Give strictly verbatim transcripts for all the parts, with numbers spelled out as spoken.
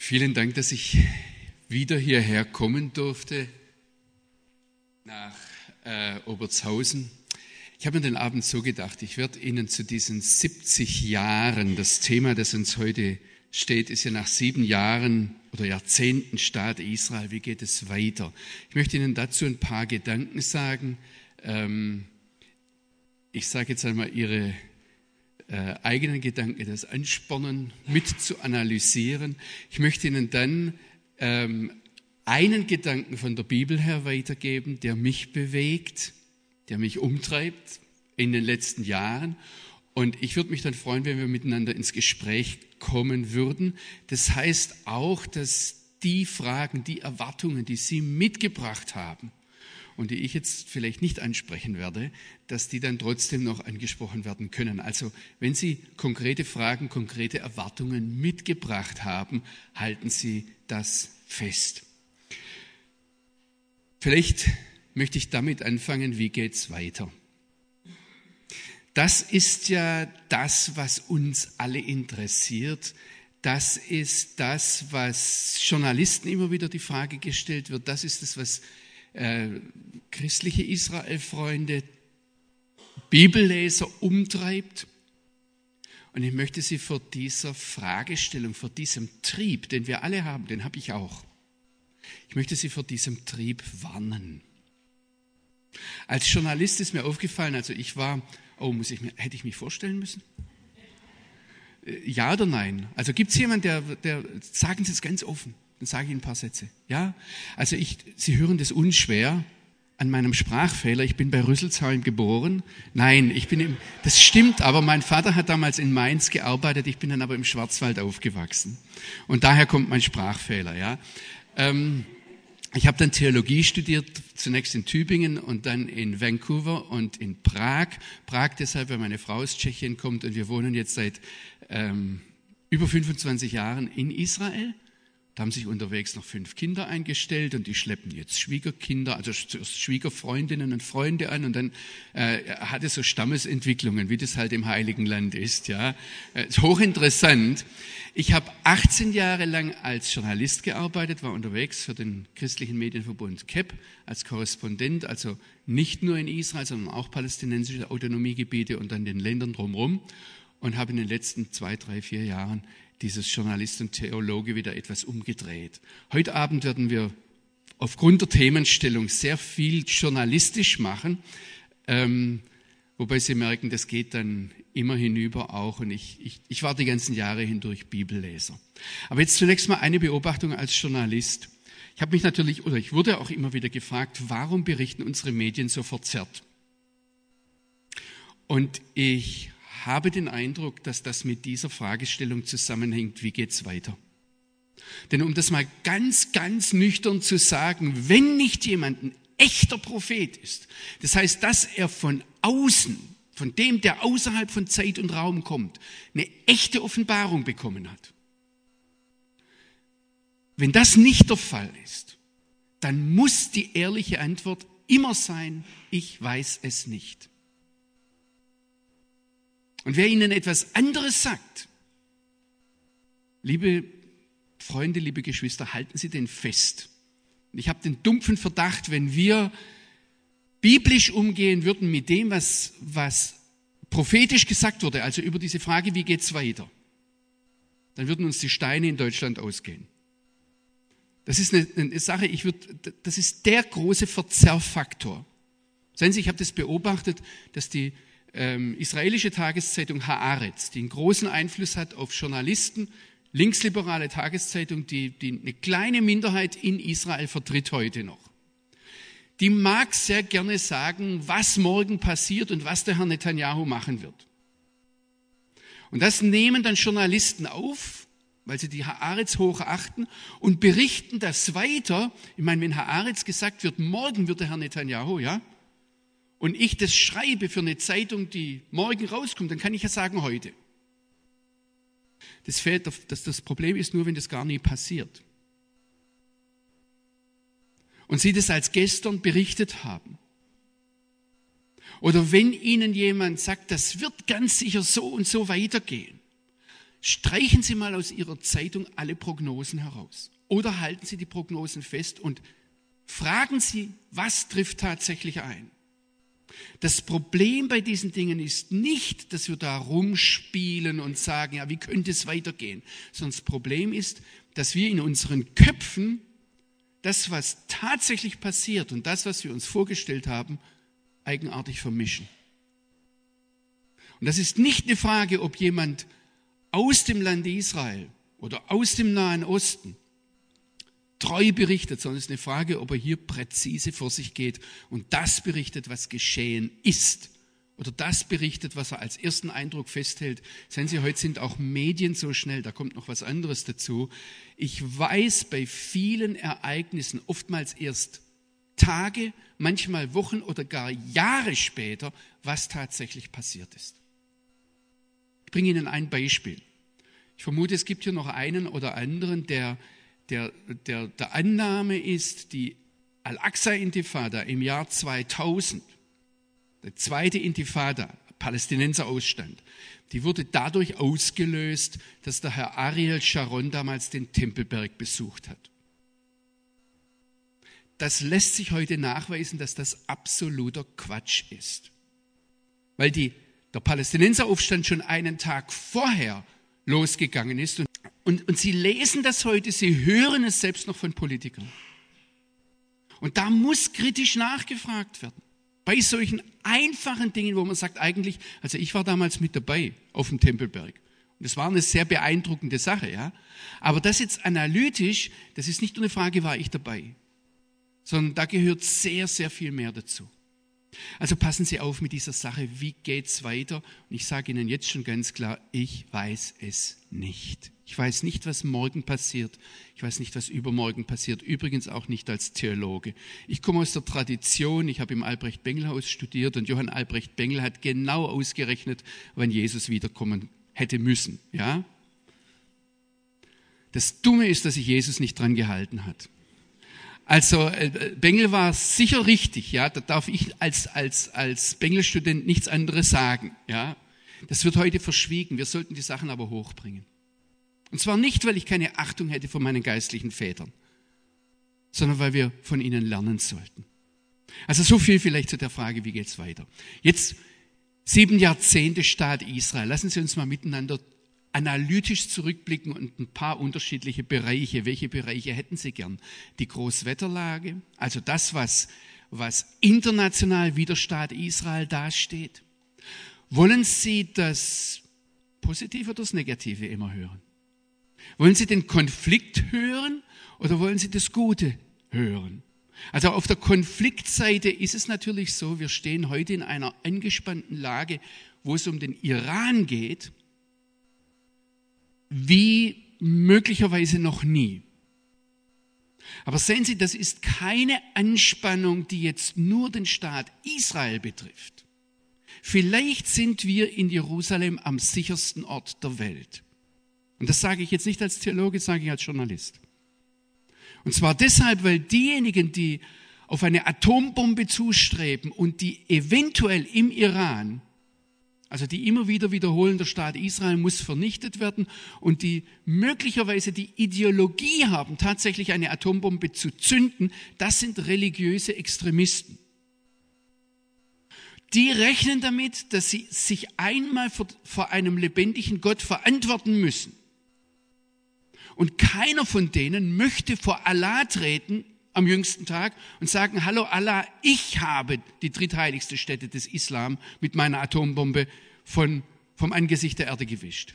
Vielen Dank, dass ich wieder hierher kommen durfte, nach äh, Obertshausen. Ich habe mir den Abend so gedacht, ich werde Ihnen zu diesen siebzig Jahren, das Thema, das uns heute steht, ist ja nach sieben Jahren oder Jahrzehnten Staat Israel, wie geht es weiter? Ich möchte Ihnen dazu ein paar Gedanken sagen. Ähm, ich sage jetzt einmal Ihre Äh, eigenen Gedanken, das anspornen, mit zu analysieren. Ich möchte Ihnen dann ähm, einen Gedanken von der Bibel her weitergeben, der mich bewegt, der mich umtreibt in den letzten Jahren. Und ich würde mich dann freuen, wenn wir miteinander ins Gespräch kommen würden. Das heißt auch, dass die Fragen, die Erwartungen, die Sie mitgebracht haben, und die ich jetzt vielleicht nicht ansprechen werde, dass die dann trotzdem noch angesprochen werden können. Also wenn Sie konkrete Fragen, konkrete Erwartungen mitgebracht haben, halten Sie das fest. Vielleicht möchte ich damit anfangen, wie geht's weiter? Das ist ja das, was uns alle interessiert. Das ist das, was Journalisten immer wieder die Frage gestellt wird. Das ist das, was Äh, christliche Israel-Freunde, Bibelleser umtreibt. Und ich möchte Sie vor dieser Fragestellung, vor diesem Trieb, den wir alle haben, den habe ich auch, ich möchte Sie vor diesem Trieb warnen. Als Journalist ist mir aufgefallen, also ich war, oh, muss ich mir, hätte ich mich vorstellen müssen? Ja oder nein? Also gibt es jemanden, der, der, sagen Sie es ganz offen. Dann sage ich Ihnen ein paar Sätze. Ja, also ich, Sie hören das unschwer an meinem Sprachfehler. Ich bin bei Rüsselsheim geboren. Nein, ich bin im, das stimmt, aber mein Vater hat damals in Mainz gearbeitet. Ich bin dann aber im Schwarzwald aufgewachsen. Und daher kommt mein Sprachfehler. Ja, ähm, ich habe dann Theologie studiert, zunächst in Tübingen und dann in Vancouver und in Prag. Prag deshalb, weil meine Frau aus Tschechien kommt und wir wohnen jetzt seit ähm, über fünfundzwanzig Jahren in Israel. Da haben sich unterwegs noch fünf Kinder eingestellt und die schleppen jetzt Schwiegerkinder, also Schwiegerfreundinnen und Freunde an und dann äh, hat es so Stammesentwicklungen, wie das halt im Heiligen Land ist. Ja, äh, ist hochinteressant. Ich habe achtzehn Jahre lang als Journalist gearbeitet, war unterwegs für den christlichen Medienverbund K E P als Korrespondent, also nicht nur in Israel, sondern auch palästinensische Autonomiegebiete und dann den Ländern drumherum und habe in den letzten zwei, drei, vier Jahren dieses Journalist und Theologe wieder etwas umgedreht. Heute Abend werden wir aufgrund der Themenstellung sehr viel journalistisch machen, ähm, wobei Sie merken, das geht dann immer hinüber auch und ich, ich, ich war die ganzen Jahre hindurch Bibelleser. Aber jetzt zunächst mal eine Beobachtung als Journalist. Ich habe mich natürlich, oder ich wurde auch immer wieder gefragt, warum berichten unsere Medien so verzerrt? Und ich habe den Eindruck, dass das mit dieser Fragestellung zusammenhängt, wie geht's weiter? Denn um das mal ganz, ganz nüchtern zu sagen, wenn nicht jemand ein echter Prophet ist, das heißt, dass er von außen, von dem, der außerhalb von Zeit und Raum kommt, eine echte Offenbarung bekommen hat. Wenn das nicht der Fall ist, dann muss die ehrliche Antwort immer sein, ich weiß es nicht. Und wer Ihnen etwas anderes sagt, liebe Freunde, liebe Geschwister, halten Sie den fest. Ich habe den dumpfen Verdacht, wenn wir biblisch umgehen würden mit dem, was, was prophetisch gesagt wurde, also über diese Frage, wie geht's weiter, dann würden uns die Steine in Deutschland ausgehen. Das ist eine, eine Sache, ich würd, das ist der große Verzerrfaktor. Seien Sie, ich habe das beobachtet, dass die Ähm, israelische Tageszeitung Haaretz, die einen großen Einfluss hat auf Journalisten, linksliberale Tageszeitung, die, die eine kleine Minderheit in Israel vertritt heute noch. Die mag sehr gerne sagen, was morgen passiert und was der Herr Netanyahu machen wird. Und das nehmen dann Journalisten auf, weil sie die Haaretz hochachten und berichten das weiter. Ich meine, wenn Haaretz gesagt wird, morgen wird der Herr Netanyahu, ja, und ich das schreibe für eine Zeitung, die morgen rauskommt, dann kann ich ja sagen, heute. Das, fehlt, das, das Problem ist nur, wenn das gar nie passiert. Und Sie das als gestern berichtet haben. Oder wenn Ihnen jemand sagt, das wird ganz sicher so und so weitergehen, streichen Sie mal aus Ihrer Zeitung alle Prognosen heraus. Oder halten Sie die Prognosen fest und fragen Sie, was trifft tatsächlich ein. Das Problem bei diesen Dingen ist nicht, dass wir da rumspielen und sagen, ja, wie könnte es weitergehen? Sondern das Problem ist, dass wir in unseren Köpfen das, was tatsächlich passiert und das, was wir uns vorgestellt haben, eigenartig vermischen. Und das ist nicht eine Frage, ob jemand aus dem Land Israel oder aus dem Nahen Osten treu berichtet, sondern es ist eine Frage, ob er hier präzise vor sich geht und das berichtet, was geschehen ist. Oder das berichtet, was er als ersten Eindruck festhält. Sehen Sie, heute sind auch Medien so schnell, da kommt noch was anderes dazu. Ich weiß bei vielen Ereignissen oftmals erst Tage, manchmal Wochen oder gar Jahre später, was tatsächlich passiert ist. Ich bringe Ihnen ein Beispiel. Ich vermute, es gibt hier noch einen oder anderen, der Der, der, der Annahme ist, die Al-Aqsa-Intifada im Jahr zweitausend, die zweite Intifada, Palästinenserausstand, die wurde dadurch ausgelöst, dass der Herr Ariel Sharon damals den Tempelberg besucht hat. Das lässt sich heute nachweisen, dass das absoluter Quatsch ist. Weil die, der Palästinenseraufstand schon einen Tag vorher losgegangen ist. Und, und, und Sie lesen das heute, Sie hören es selbst noch von Politikern. Und da muss kritisch nachgefragt werden. Bei solchen einfachen Dingen, wo man sagt eigentlich, also ich war damals mit dabei auf dem Tempelberg. Und das war eine sehr beeindruckende Sache, ja. Aber das jetzt analytisch, das ist nicht nur eine Frage, war ich dabei? Sondern da gehört sehr, sehr viel mehr dazu. Also passen Sie auf mit dieser Sache, wie geht's weiter? Und ich sage Ihnen jetzt schon ganz klar, ich weiß es nicht. Ich weiß nicht, was morgen passiert. Ich weiß nicht, was übermorgen passiert. Übrigens auch nicht als Theologe. Ich komme aus der Tradition, ich habe im Albrecht-Bengel-Haus studiert und Johann Albrecht Bengel hat genau ausgerechnet, wann Jesus wiederkommen hätte müssen. Ja? Das Dumme ist, dass sich Jesus nicht dran gehalten hat. Also Bengel war sicher richtig, ja, da darf ich als, als, als Bengel-Student nichts anderes sagen. Ja. Das wird heute verschwiegen, wir sollten die Sachen aber hochbringen. Und zwar nicht, weil ich keine Achtung hätte vor meinen geistlichen Vätern, sondern weil wir von ihnen lernen sollten. Also so viel vielleicht zu der Frage, wie geht's weiter. Jetzt sieben Jahrzehnte Staat Israel, lassen Sie uns mal miteinander analytisch zurückblicken und ein paar unterschiedliche Bereiche. Welche Bereiche hätten Sie gern? Die Großwetterlage, also das, was, was international wie der Staat Israel dasteht. Wollen Sie das Positive oder das Negative immer hören? Wollen Sie den Konflikt hören oder wollen Sie das Gute hören? Also auf der Konfliktseite ist es natürlich so, wir stehen heute in einer angespannten Lage, wo es um den Iran geht, wie möglicherweise noch nie. Aber sehen Sie, das ist keine Anspannung, die jetzt nur den Staat Israel betrifft. Vielleicht sind wir in Jerusalem am sichersten Ort der Welt. Und das sage ich jetzt nicht als Theologe, das sage ich als Journalist. Und zwar deshalb, weil diejenigen, die auf eine Atombombe zustreben und die eventuell im Iran, also die immer wieder wiederholen, der Staat Israel muss vernichtet werden und die möglicherweise die Ideologie haben, tatsächlich eine Atombombe zu zünden, das sind religiöse Extremisten. Die rechnen damit, dass sie sich einmal vor, vor einem lebendigen Gott verantworten müssen. Und keiner von denen möchte vor Allah treten am jüngsten Tag und sagen, hallo Allah, ich habe die drittheiligste Stätte des Islam mit meiner Atombombe von, vom Angesicht der Erde gewischt.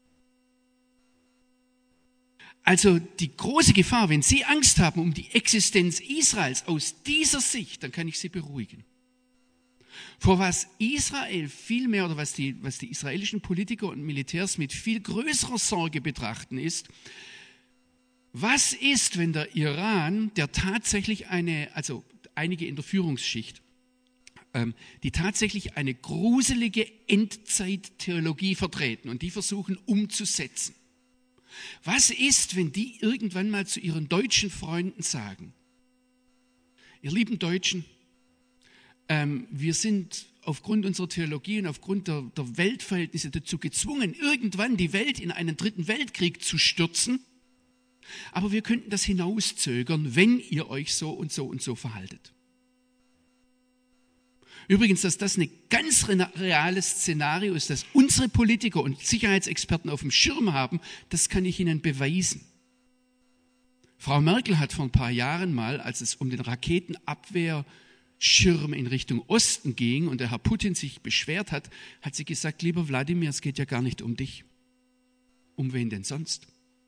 Also die große Gefahr, wenn Sie Angst haben um die Existenz Israels aus dieser Sicht, dann kann ich Sie beruhigen. Vor was Israel viel mehr oder was die, was die israelischen Politiker und Militärs mit viel größerer Sorge betrachten ist, was ist, wenn der Iran, der tatsächlich eine, also einige in der Führungsschicht, ähm, die tatsächlich eine gruselige Endzeittheologie vertreten und die versuchen umzusetzen. Was ist, wenn die irgendwann mal zu ihren deutschen Freunden sagen, ihr lieben Deutschen, ähm, wir sind aufgrund unserer Theologie und aufgrund der, der Weltverhältnisse dazu gezwungen, irgendwann die Welt in einen dritten Weltkrieg zu stürzen. Aber wir könnten das hinauszögern, wenn ihr euch so und so und so verhaltet. Übrigens, dass das ein ganz reales Szenario ist, das unsere Politiker und Sicherheitsexperten auf dem Schirm haben, das kann ich Ihnen beweisen. Frau Merkel hat vor ein paar Jahren mal, als es um den Raketenabwehrschirm in Richtung Osten ging und der Herr Putin sich beschwert hat, hat sie gesagt, lieber Wladimir, es geht ja gar nicht um dich. Um wen denn sonst?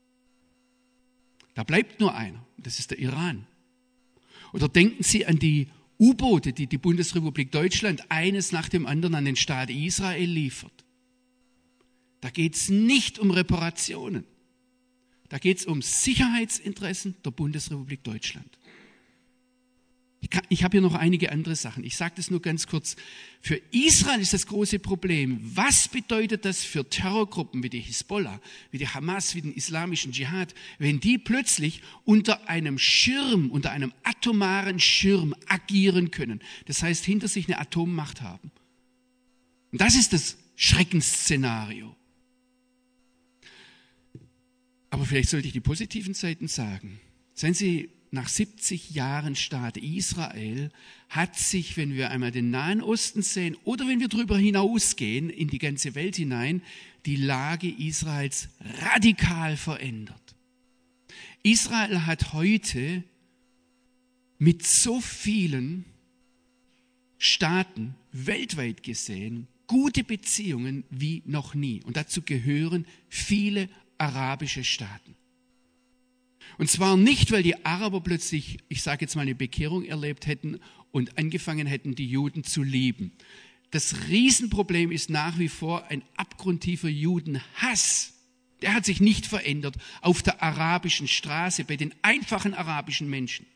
Da bleibt nur einer, das ist der Iran. Oder denken Sie an die U-Boote, die die Bundesrepublik Deutschland eines nach dem anderen an den Staat Israel liefert. Da geht es nicht um Reparationen. Da geht es um Sicherheitsinteressen der Bundesrepublik Deutschland. Ich, kann, ich habe hier noch einige andere Sachen. Ich sage das nur ganz kurz. Für Israel ist das große Problem. Was bedeutet das für Terrorgruppen wie die Hisbollah, wie die Hamas, wie den islamischen Dschihad, wenn die plötzlich unter einem Schirm, unter einem atomaren Schirm agieren können? Das heißt, hinter sich eine Atommacht haben. Und das ist das Schreckensszenario. Aber vielleicht sollte ich die positiven Seiten sagen. Seien Sie, nach siebzig Jahren Staat Israel hat sich, wenn wir einmal den Nahen Osten sehen oder wenn wir darüber hinausgehen in die ganze Welt hinein, die Lage Israels radikal verändert. Israel hat heute mit so vielen Staaten weltweit gesehen gute Beziehungen wie noch nie. Und dazu gehören viele arabische Staaten. Und zwar nicht, weil die Araber plötzlich, ich sage jetzt mal, eine Bekehrung erlebt hätten und angefangen hätten, die Juden zu lieben. Das Riesenproblem ist nach wie vor ein abgrundtiefer Judenhass. Der hat sich nicht verändert auf der arabischen Straße, bei den einfachen arabischen Menschen.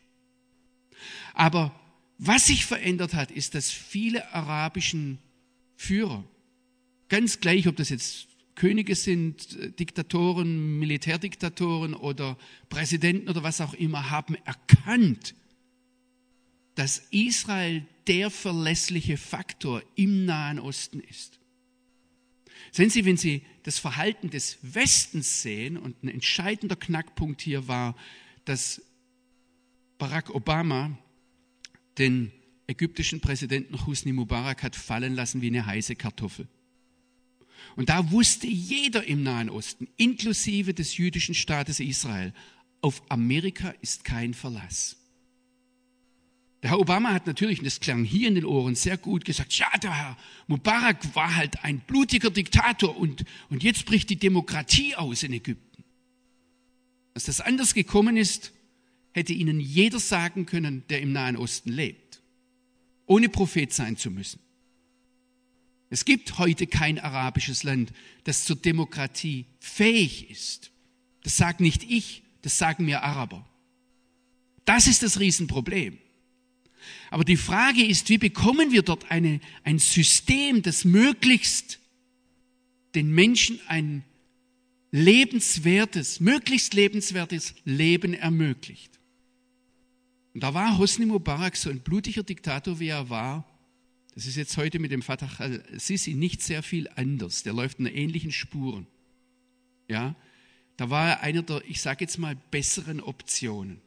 Aber was sich verändert hat, ist, dass viele arabischen Führer, ganz gleich, ob das jetzt Könige sind, Diktatoren, Militärdiktatoren oder Präsidenten oder was auch immer, haben erkannt, dass Israel der verlässliche Faktor im Nahen Osten ist. Sehen Sie, wenn Sie das Verhalten des Westens sehen, und ein entscheidender Knackpunkt hier war, dass Barack Obama den ägyptischen Präsidenten Hosni Mubarak hat fallen lassen wie eine heiße Kartoffel. Und da wusste jeder im Nahen Osten, inklusive des jüdischen Staates Israel, auf Amerika ist kein Verlass. Der Herr Obama hat natürlich, und das klang hier in den Ohren sehr gut, gesagt, ja, der Herr Mubarak war halt ein blutiger Diktator und, und jetzt bricht die Demokratie aus in Ägypten. Dass das anders gekommen ist, hätte Ihnen jeder sagen können, der im Nahen Osten lebt, ohne Prophet sein zu müssen. Es gibt heute kein arabisches Land, das zur Demokratie fähig ist. Das sage nicht ich, das sagen mir Araber. Das ist das Riesenproblem. Aber die Frage ist, wie bekommen wir dort eine, ein System, das möglichst den Menschen ein lebenswertes, möglichst lebenswertes Leben ermöglicht. Und da war Hosni Mubarak so ein blutiger Diktator, wie er war. Das ist jetzt heute mit dem Fatah al-Sisi nicht sehr viel anders. Der läuft in ähnlichen Spuren. Ja, da war er einer der, ich sage jetzt mal, besseren Optionen.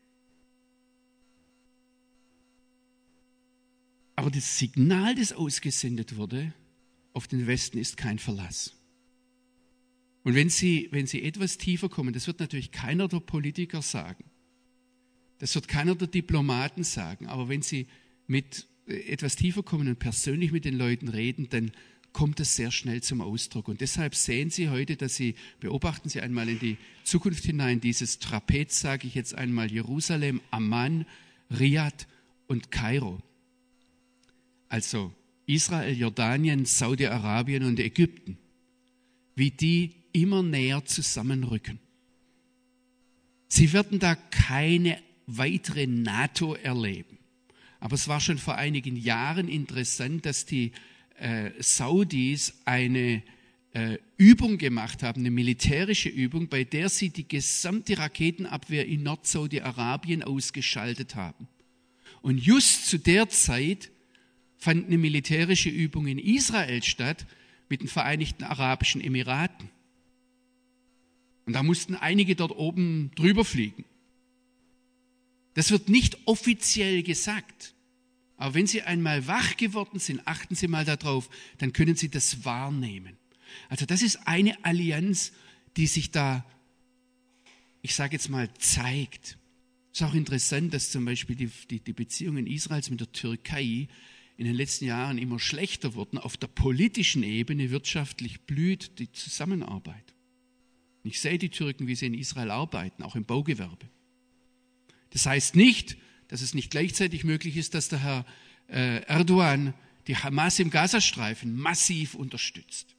Aber das Signal, das ausgesendet wurde auf den Westen, ist kein Verlass. Und wenn Sie, wenn Sie etwas tiefer kommen, das wird natürlich keiner der Politiker sagen. Das wird keiner der Diplomaten sagen. Aber wenn Sie mit etwas tiefer kommen und persönlich mit den Leuten reden, dann kommt das sehr schnell zum Ausdruck. Und deshalb sehen Sie heute, dass Sie, beobachten Sie einmal in die Zukunft hinein, dieses Trapez, sage ich jetzt einmal, Jerusalem, Amman, Riad und Kairo. Also Israel, Jordanien, Saudi-Arabien und Ägypten, wie die immer näher zusammenrücken. Sie werden da keine weitere NATO erleben. Aber es war schon vor einigen Jahren interessant, dass die äh, Saudis eine äh, Übung gemacht haben, eine militärische Übung, bei der sie die gesamte Raketenabwehr in Nord-Saudi-Arabien ausgeschaltet haben. Und just zu der Zeit, fand eine militärische Übung in Israel statt mit den Vereinigten Arabischen Emiraten. Und da mussten einige dort oben drüber fliegen. Das wird nicht offiziell gesagt. Aber wenn Sie einmal wach geworden sind, achten Sie mal darauf, dann können Sie das wahrnehmen. Also das ist eine Allianz, die sich da, ich sage jetzt mal, zeigt. Es ist auch interessant, dass zum Beispiel die, die, die Beziehungen Israels mit der Türkei in den letzten Jahren immer schlechter wurden. Auf der politischen Ebene wirtschaftlich blüht die Zusammenarbeit. Ich sehe die Türken, wie sie in Israel arbeiten, auch im Baugewerbe. Das heißt nicht, dass es nicht gleichzeitig möglich ist, dass der Herr äh, Erdogan die Hamas im Gazastreifen massiv unterstützt.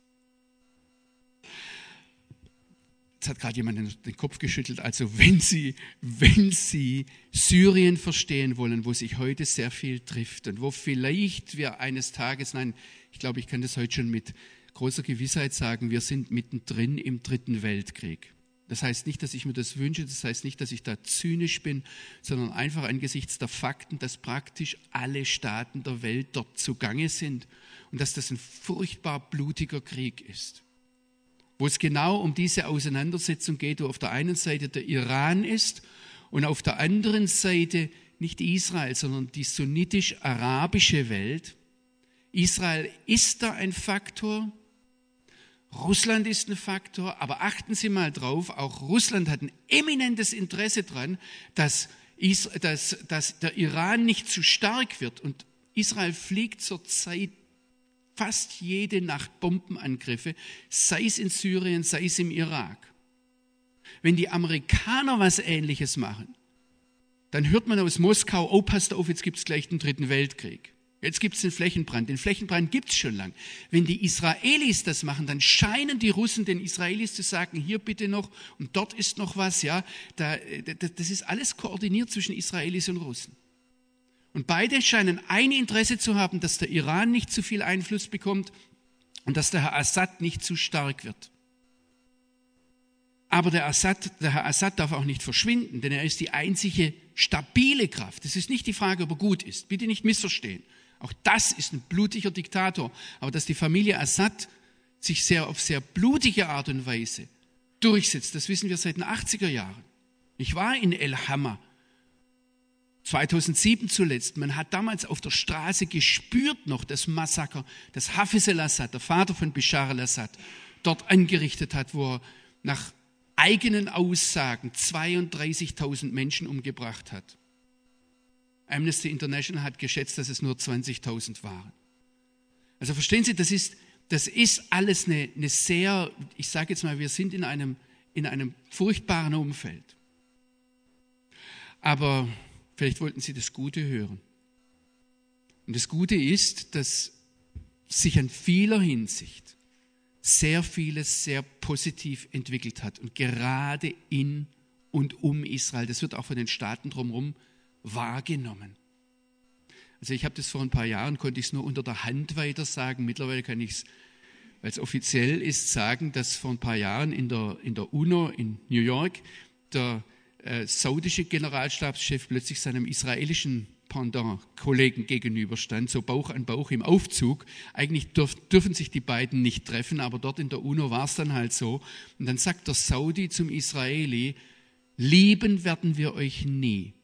Jetzt hat gerade jemand den, den Kopf geschüttelt. Also wenn Sie, wenn Sie Syrien verstehen wollen, wo sich heute sehr viel trifft und wo vielleicht wir eines Tages, nein, ich glaube, ich kann das heute schon mit großer Gewissheit sagen, wir sind mittendrin im Dritten Weltkrieg. Das heißt nicht, dass ich mir das wünsche, das heißt nicht, dass ich da zynisch bin, sondern einfach angesichts der Fakten, dass praktisch alle Staaten der Welt dort zugange sind und dass das ein furchtbar blutiger Krieg ist. Wo es genau um diese Auseinandersetzung geht, wo auf der einen Seite der Iran ist und auf der anderen Seite nicht Israel, sondern die sunnitisch-arabische Welt. Israel ist da ein Faktor, Russland ist ein Faktor, aber achten Sie mal drauf, auch Russland hat ein eminentes Interesse daran, dass, dass, dass der Iran nicht zu stark wird. Und Israel fliegt zurzeit fast jede Nacht Bombenangriffe, sei es in Syrien, sei es im Irak. Wenn die Amerikaner was Ähnliches machen, dann hört man aus Moskau, oh, passt auf, jetzt gibt es gleich den Dritten Weltkrieg. Jetzt gibt es den Flächenbrand. Den Flächenbrand gibt es schon lang. Wenn die Israelis das machen, dann scheinen die Russen den Israelis zu sagen, hier bitte noch und dort ist noch was. Ja, da, das ist alles koordiniert zwischen Israelis und Russen. Und beide scheinen ein Interesse zu haben, dass der Iran nicht zu viel Einfluss bekommt und dass der Herr Assad nicht zu stark wird. Aber der, Assad, der Herr Assad darf auch nicht verschwinden, denn er ist die einzige stabile Kraft. Es ist nicht die Frage, ob er gut ist. Bitte nicht missverstehen. Auch das ist ein blutiger Diktator. Aber dass die Familie Assad sich sehr auf sehr blutige Art und Weise durchsetzt, das wissen wir seit den achtziger Jahren. Ich war in El Hama, zweitausendsieben zuletzt. Man hat damals auf der Straße gespürt noch das Massaker, das Hafiz al-Assad, der Vater von Bashar al-Assad, dort angerichtet hat, wo er nach eigenen Aussagen zweiunddreißigtausend Menschen umgebracht hat. Amnesty International hat geschätzt, dass es nur zwanzigtausend waren. Also verstehen Sie, das ist, das ist alles eine, eine sehr, ich sage jetzt mal, wir sind in einem, in einem furchtbaren Umfeld. Aber vielleicht wollten Sie das Gute hören. Und das Gute ist, dass sich in vieler Hinsicht sehr vieles sehr positiv entwickelt hat. Und gerade in und um Israel, das wird auch von den Staaten drumherum wahrgenommen. Also ich habe das vor ein paar Jahren, konnte ich es nur unter der Hand weiter sagen. Mittlerweile kann ich es, weil es offiziell ist, sagen, dass vor ein paar Jahren in der, in der UNO in New York der äh, saudische Generalstabschef plötzlich seinem israelischen Pendant, Kollegen gegenüberstand, so Bauch an Bauch im Aufzug. Eigentlich dürf, dürfen sich die beiden nicht treffen, aber dort in der UNO war es dann halt so. Und dann sagt der Saudi zum Israeli, lieben werden wir euch nie.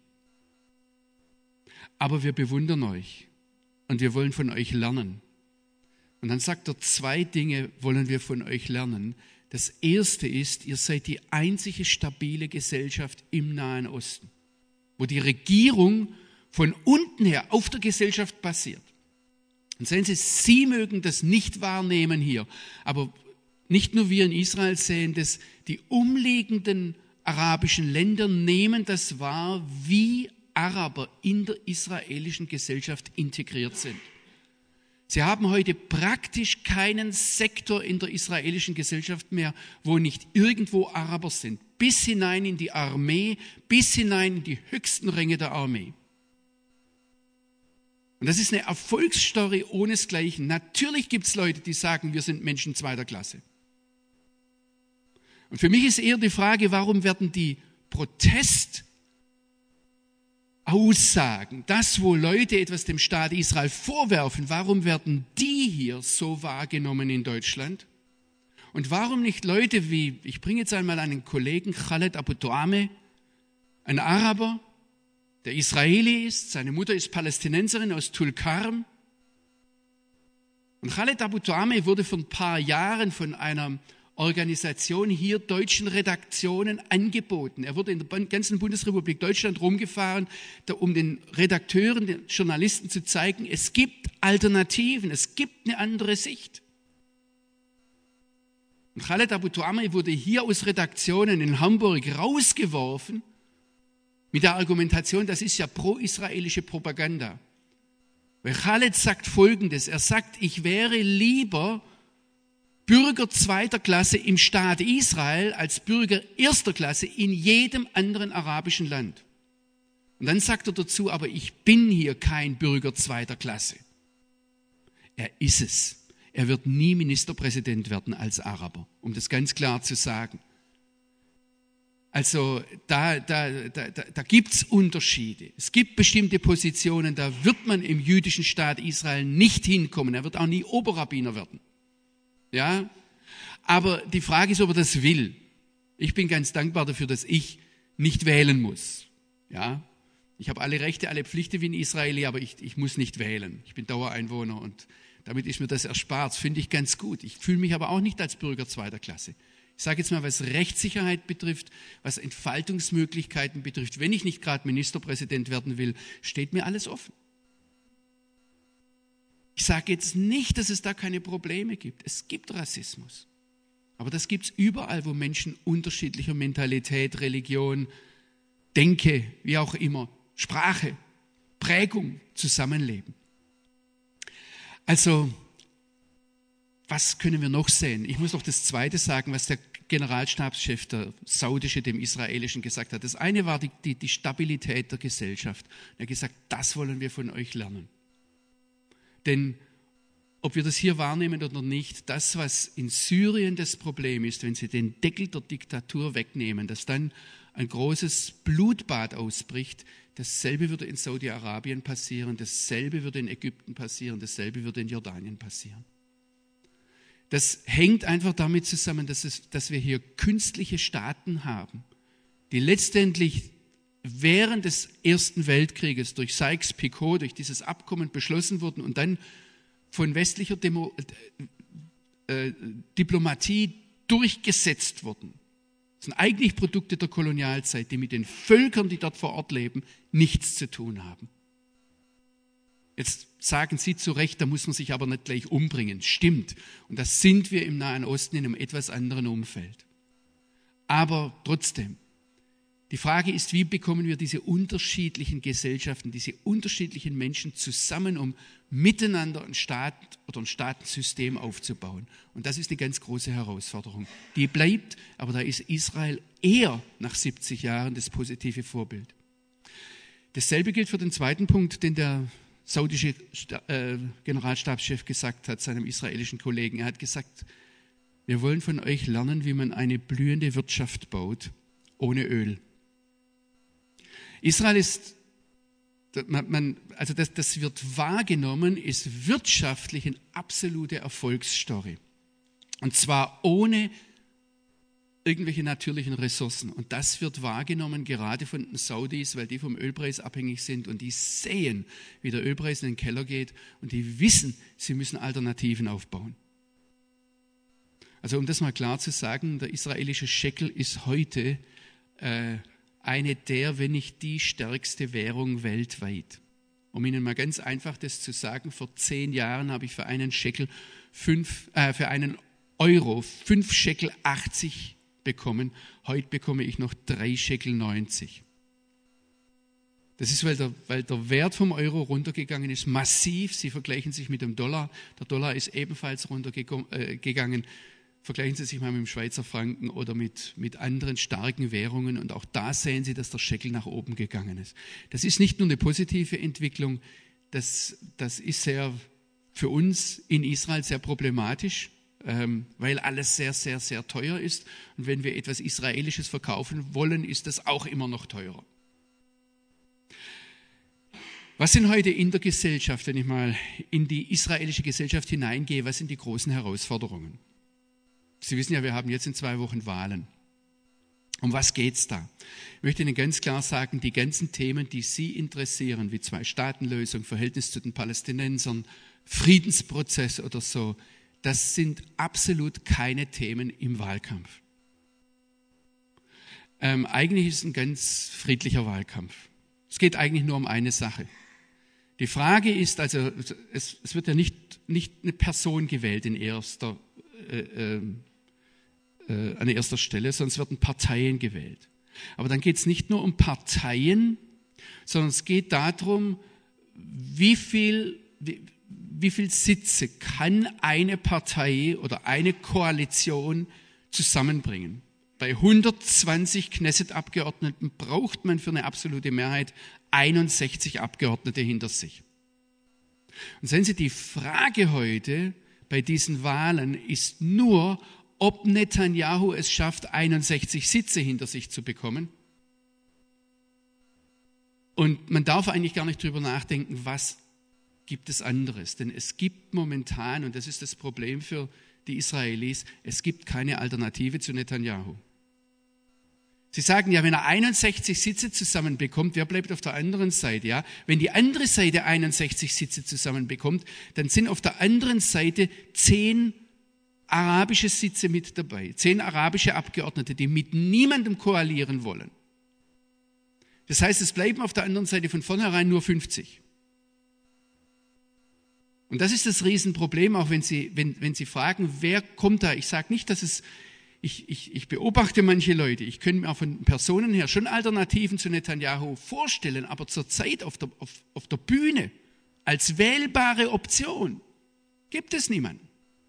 Aber wir bewundern euch und wir wollen von euch lernen. Und dann sagt er, zwei Dinge wollen wir von euch lernen. Das erste ist, ihr seid die einzige stabile Gesellschaft im Nahen Osten, wo die Regierung von unten her auf der Gesellschaft basiert. Und sehen Sie, Sie mögen das nicht wahrnehmen hier, aber nicht nur wir in Israel sehen das, die umliegenden arabischen Länder nehmen das wahr, wie Araber in der israelischen Gesellschaft integriert sind. Sie haben heute praktisch keinen Sektor in der israelischen Gesellschaft mehr, wo nicht irgendwo Araber sind. Bis hinein in die Armee, bis hinein in die höchsten Ränge der Armee. Und das ist eine Erfolgsstory ohnesgleichen. Natürlich gibt es Leute, die sagen, wir sind Menschen zweiter Klasse. Und für mich ist eher die Frage, warum werden die Protest Aussagen, das, wo Leute etwas dem Staat Israel vorwerfen, warum werden die hier so wahrgenommen in Deutschland? Und warum nicht Leute wie, ich bringe jetzt einmal einen Kollegen, Khaled Abu Tuame, ein Araber, der Israeli ist, seine Mutter ist Palästinenserin aus Tulkarm. Und Khaled Abu Tuame wurde vor ein paar Jahren von einer Organisation hier deutschen Redaktionen angeboten. Er wurde in der ganzen Bundesrepublik Deutschland rumgefahren, um den Redakteuren, den Journalisten zu zeigen, es gibt Alternativen, es gibt eine andere Sicht. Und Khaled Abu Tuame wurde hier aus Redaktionen in Hamburg rausgeworfen mit der Argumentation, das ist ja pro-israelische Propaganda. Weil Khaled sagt Folgendes, er sagt, ich wäre lieber Bürger zweiter Klasse im Staat Israel als Bürger erster Klasse in jedem anderen arabischen Land. Und dann sagt er dazu, aber ich bin hier kein Bürger zweiter Klasse. Er ist es. Er wird nie Ministerpräsident werden als Araber, um das ganz klar zu sagen. Also da, da, da, da, da gibt es Unterschiede. Es gibt bestimmte Positionen, da wird man im jüdischen Staat Israel nicht hinkommen. Er wird auch nie Oberrabbiner werden. Ja, aber die Frage ist, ob er das will. Ich bin ganz dankbar dafür, dass ich nicht wählen muss. Ja, ich habe alle Rechte, alle Pflichten wie ein Israeli, aber ich, ich muss nicht wählen. Ich bin Dauereinwohner und damit ist mir das erspart. Das finde ich ganz gut. Ich fühle mich aber auch nicht als Bürger zweiter Klasse. Ich sage jetzt mal, was Rechtssicherheit betrifft, was Entfaltungsmöglichkeiten betrifft. Wenn ich nicht gerade Ministerpräsident werden will, steht mir alles offen. Ich sage jetzt nicht, dass es da keine Probleme gibt. Es gibt Rassismus. Aber das gibt es überall, wo Menschen unterschiedlicher Mentalität, Religion, Denke, wie auch immer, Sprache, Prägung zusammenleben. Also, was können wir noch sehen? Ich muss noch das Zweite sagen, was der Generalstabschef, der saudische, dem israelischen gesagt hat. Das eine war die, die, die Stabilität der Gesellschaft. Er hat gesagt, das wollen wir von euch lernen. Denn ob wir das hier wahrnehmen oder nicht, das, was in Syrien das Problem ist, wenn sie den Deckel der Diktatur wegnehmen, dass dann ein großes Blutbad ausbricht, dasselbe würde in Saudi-Arabien passieren, dasselbe würde in Ägypten passieren, dasselbe würde in Jordanien passieren. Das hängt einfach damit zusammen, dass, es, dass wir hier künstliche Staaten haben, die letztendlich während des Ersten Weltkrieges durch Sykes-Picot, durch dieses Abkommen beschlossen wurden und dann von westlicher Demo, äh, Diplomatie durchgesetzt wurden. Das sind eigentlich Produkte der Kolonialzeit, die mit den Völkern, die dort vor Ort leben, nichts zu tun haben. Jetzt sagen Sie zu Recht, da muss man sich aber nicht gleich umbringen. Stimmt. Und das sind wir im Nahen Osten in einem etwas anderen Umfeld. Aber trotzdem, die Frage ist, wie bekommen wir diese unterschiedlichen Gesellschaften, diese unterschiedlichen Menschen zusammen, um miteinander einen Staat oder ein Staatensystem aufzubauen. Und das ist eine ganz große Herausforderung. Die bleibt, aber da ist Israel eher nach siebzig Jahren das positive Vorbild. Dasselbe gilt für den zweiten Punkt, den der saudische Generalstabschef gesagt hat, seinem israelischen Kollegen. Er hat gesagt, wir wollen von euch lernen, wie man eine blühende Wirtschaft baut, ohne Öl. Israel ist, man, man, also das, das wird wahrgenommen, ist wirtschaftlich eine absolute Erfolgsstory. Und zwar ohne irgendwelche natürlichen Ressourcen. Und das wird wahrgenommen gerade von den Saudis, weil die vom Ölpreis abhängig sind und die sehen, wie der Ölpreis in den Keller geht und die wissen, sie müssen Alternativen aufbauen. Also um das mal klar zu sagen, der israelische Shekel ist heute äh, eine der, wenn nicht die stärkste Währung weltweit. Um Ihnen mal ganz einfach das zu sagen, vor zehn Jahren habe ich für einen Shekel fünf, äh, für einen Euro fünf Shekel achtzig bekommen. Heute bekomme ich noch drei Shekel neunzig. Das ist, weil der, weil der Wert vom Euro runtergegangen ist, massiv. Sie vergleichen sich mit dem Dollar. Der Dollar ist ebenfalls runtergegangen. Vergleichen Sie sich mal mit dem Schweizer Franken oder mit, mit anderen starken Währungen und auch da sehen Sie, dass der Shekel nach oben gegangen ist. Das ist nicht nur eine positive Entwicklung, das, das ist sehr für uns in Israel sehr problematisch, ähm, weil alles sehr, sehr, sehr teuer ist und wenn wir etwas Israelisches verkaufen wollen, ist das auch immer noch teurer. Was sind heute in der Gesellschaft, wenn ich mal in die israelische Gesellschaft hineingehe, was sind die großen Herausforderungen? Sie wissen ja, wir haben jetzt in zwei Wochen Wahlen. Um was geht's da? Ich möchte Ihnen ganz klar sagen, die ganzen Themen, die Sie interessieren, wie Zwei-Staaten-Lösung, Verhältnis zu den Palästinensern, Friedensprozess oder so, das sind absolut keine Themen im Wahlkampf. Ähm, eigentlich ist es ein ganz friedlicher Wahlkampf. Es geht eigentlich nur um eine Sache. Die Frage ist, also es, es wird ja nicht, nicht eine Person gewählt in erster, äh, äh, äh, an erster Stelle, sondern es werden Parteien gewählt. Aber dann geht es nicht nur um Parteien, sondern es geht darum, wie viel, wie, wie viel Sitze kann eine Partei oder eine Koalition zusammenbringen. Bei hundertzwanzig Knesset-Abgeordneten braucht man für eine absolute Mehrheit einundsechzig Abgeordnete hinter sich. Und sehen Sie, die Frage heute bei diesen Wahlen ist nur, ob Netanyahu es schafft, einundsechzig Sitze hinter sich zu bekommen. Und man darf eigentlich gar nicht drüber nachdenken, was gibt es anderes. Denn es gibt momentan, und das ist das Problem für die Israelis, es gibt keine Alternative zu Netanyahu. Sie sagen ja, wenn er einundsechzig Sitze zusammenbekommt, wer bleibt auf der anderen Seite? Ja? Wenn die andere Seite einundsechzig Sitze zusammenbekommt, dann sind auf der anderen Seite zehn arabische Sitze mit dabei. Zehn arabische Abgeordnete, die mit niemandem koalieren wollen. Das heißt, es bleiben auf der anderen Seite von vornherein nur fünfzig. Und das ist das Riesenproblem, auch wenn Sie, wenn, wenn Sie fragen, wer kommt da? Ich sage nicht, dass es... Ich, ich, ich beobachte manche Leute, ich könnte mir auch von Personen her schon Alternativen zu Netanyahu vorstellen, aber zurzeit auf der, auf, auf der Bühne als wählbare Option gibt es niemanden.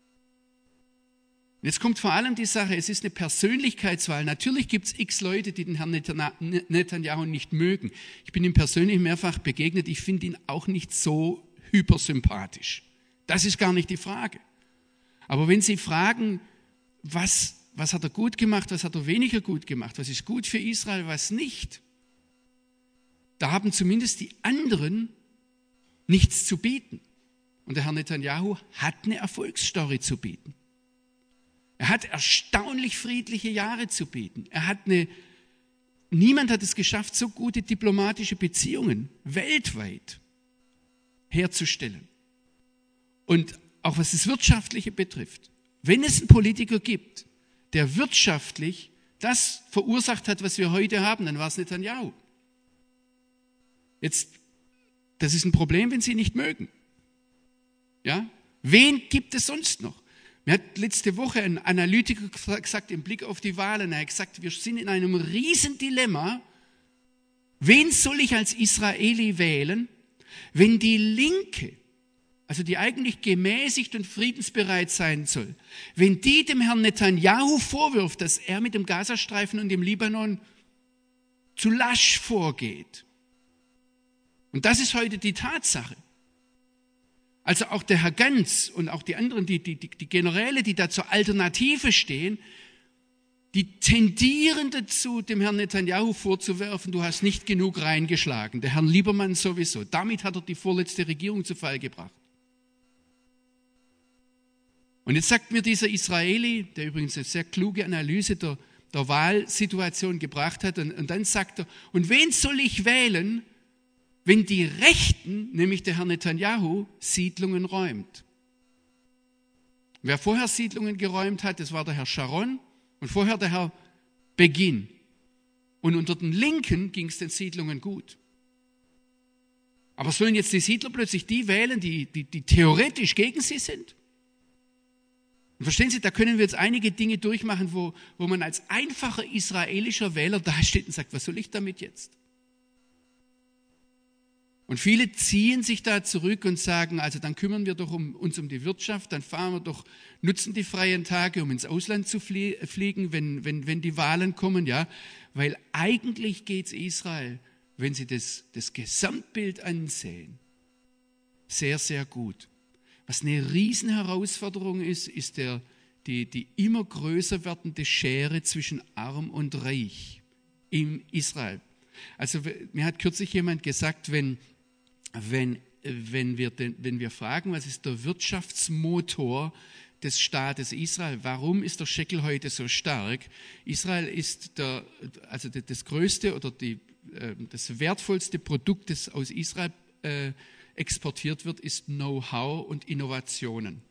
Jetzt kommt vor allem die Sache, es ist eine Persönlichkeitswahl. Natürlich gibt es x Leute, die den Herrn Netanyahu nicht mögen. Ich bin ihm persönlich mehrfach begegnet, ich finde ihn auch nicht so hypersympathisch. Das ist gar nicht die Frage. Aber wenn Sie fragen, was Was hat er gut gemacht, was hat er weniger gut gemacht, was ist gut für Israel, was nicht? Da haben zumindest die anderen nichts zu bieten. Und der Herr Netanyahu hat eine Erfolgsstory zu bieten. Er hat erstaunlich friedliche Jahre zu bieten. Er hat eine, niemand hat es geschafft, so gute diplomatische Beziehungen weltweit herzustellen. Und auch was das Wirtschaftliche betrifft, wenn es einen Politiker gibt, der wirtschaftlich das verursacht hat, was wir heute haben, dann war es Netanyahu. Jetzt, das ist ein Problem, wenn Sie ihn nicht mögen. Ja? Wen gibt es sonst noch? Mir hat letzte Woche ein Analytiker gesagt, im Blick auf die Wahlen, er hat gesagt, wir sind in einem Riesendilemma. Wen soll ich als Israeli wählen, wenn die Linke, also die eigentlich gemäßigt und friedensbereit sein soll, wenn die dem Herrn Netanyahu vorwirft, dass er mit dem Gazastreifen und dem Libanon zu lasch vorgeht. Und das ist heute die Tatsache. Also auch der Herr Gantz und auch die anderen, die, die, die Generäle, die da zur Alternative stehen, die tendieren dazu, dem Herrn Netanyahu vorzuwerfen, du hast nicht genug reingeschlagen. Der Herrn Liebermann sowieso. Damit hat er die vorletzte Regierung zu Fall gebracht. Und jetzt sagt mir dieser Israeli, der übrigens eine sehr kluge Analyse der, der Wahlsituation gebracht hat, und, und dann sagt er, und wen soll ich wählen, wenn die Rechten, nämlich der Herr Netanyahu, Siedlungen räumt? Wer vorher Siedlungen geräumt hat, das war der Herr Sharon und vorher der Herr Begin. Und unter den Linken ging es den Siedlungen gut. Aber sollen jetzt die Siedler plötzlich die wählen, die, die, die theoretisch gegen sie sind? Und verstehen Sie, da können wir jetzt einige Dinge durchmachen, wo, wo man als einfacher israelischer Wähler dasteht und sagt, was soll ich damit jetzt? Und viele ziehen sich da zurück und sagen, also dann kümmern wir doch um, uns um die Wirtschaft, dann fahren wir doch, nutzen die freien Tage, um ins Ausland zu flie- fliegen, wenn, wenn, wenn die Wahlen kommen, ja. Weil eigentlich geht es Israel, wenn Sie das, das Gesamtbild ansehen, sehr, sehr gut. Was eine Riesenherausforderung ist, ist der, die, die immer größer werdende Schere zwischen Arm und Reich in Israel. Also mir hat kürzlich jemand gesagt, wenn, wenn, wenn, wir den, wenn wir fragen, was ist der Wirtschaftsmotor des Staates Israel? Warum ist der Shekel heute so stark? Israel ist der, also das größte oder die, das wertvollste Produkt, das aus Israel äh, exportiert wird, ist Know-how und Innovationen.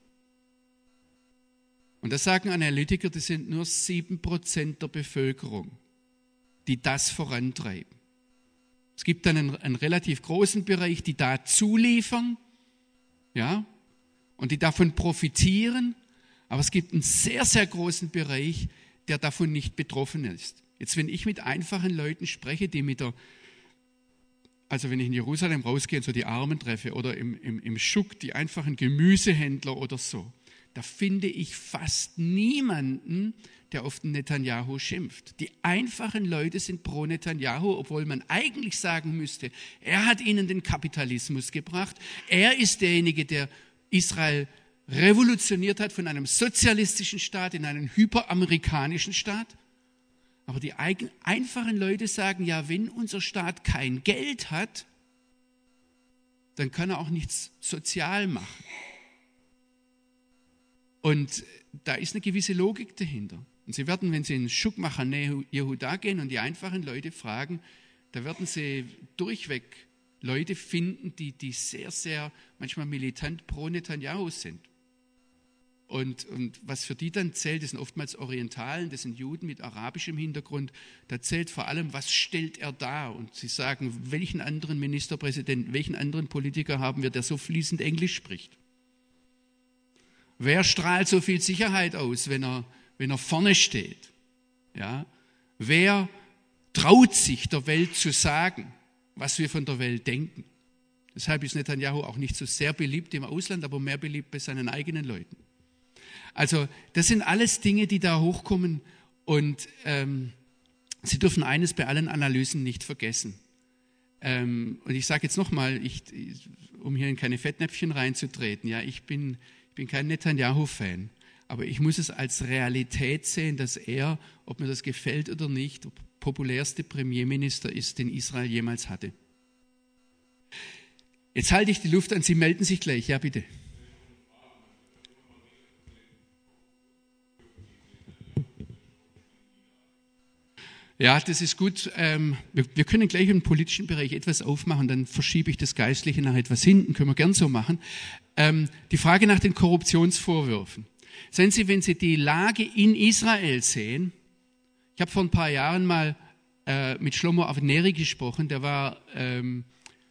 Und das sagen Analytiker, das sind nur sieben Prozent der Bevölkerung, die das vorantreiben. Es gibt dann einen, einen relativ großen Bereich, die da zuliefern, ja, und die davon profitieren. Aber es gibt einen sehr, sehr großen Bereich, der davon nicht betroffen ist. Jetzt, wenn ich mit einfachen Leuten spreche, die mit der, also wenn ich in Jerusalem rausgehe und so die Armen treffe oder im, im, im Schuk die einfachen Gemüsehändler oder so, da finde ich fast niemanden, der auf den Netanyahu schimpft. Die einfachen Leute sind pro Netanyahu, obwohl man eigentlich sagen müsste, er hat ihnen den Kapitalismus gebracht, er ist derjenige, der Israel revolutioniert hat von einem sozialistischen Staat in einen hyperamerikanischen Staat. Aber die einfachen Leute sagen, ja, wenn unser Staat kein Geld hat, dann kann er auch nichts sozial machen. Und da ist eine gewisse Logik dahinter. Und Sie werden, wenn Sie in Shuk Machane Yehuda gehen und die einfachen Leute fragen, da werden Sie durchweg Leute finden, die, die sehr, sehr manchmal militant pro Netanyahu sind. Und, und was für die dann zählt, das sind oftmals Orientalen, das sind Juden mit arabischem Hintergrund, da zählt vor allem, was stellt er dar? Und sie sagen, welchen anderen Ministerpräsidenten, welchen anderen Politiker haben wir, der so fließend Englisch spricht? Wer strahlt so viel Sicherheit aus, wenn er, wenn er vorne steht? Ja? Wer traut sich, der Welt zu sagen, was wir von der Welt denken? Deshalb ist Netanyahu auch nicht so sehr beliebt im Ausland, aber mehr beliebt bei seinen eigenen Leuten. Also das sind alles Dinge, die da hochkommen und ähm, Sie dürfen eines bei allen Analysen nicht vergessen. Ähm, und ich sage jetzt nochmal, ich, um hier in keine Fettnäpfchen reinzutreten, ja, ich bin, ich bin kein Netanyahu-Fan, aber ich muss es als Realität sehen, dass er, ob mir das gefällt oder nicht, der populärste Premierminister ist, den Israel jemals hatte. Jetzt halte ich die Luft an, Sie melden sich gleich, ja bitte. Ja, das ist gut. Ähm, wir, wir können gleich im politischen Bereich etwas aufmachen, dann verschiebe ich das Geistliche nach etwas hinten, können wir gern so machen. Ähm, die Frage nach den Korruptionsvorwürfen. Sehen Sie, wenn Sie die Lage in Israel sehen, ich habe vor ein paar Jahren mal äh, mit Shlomo Avneri gesprochen, der war ähm,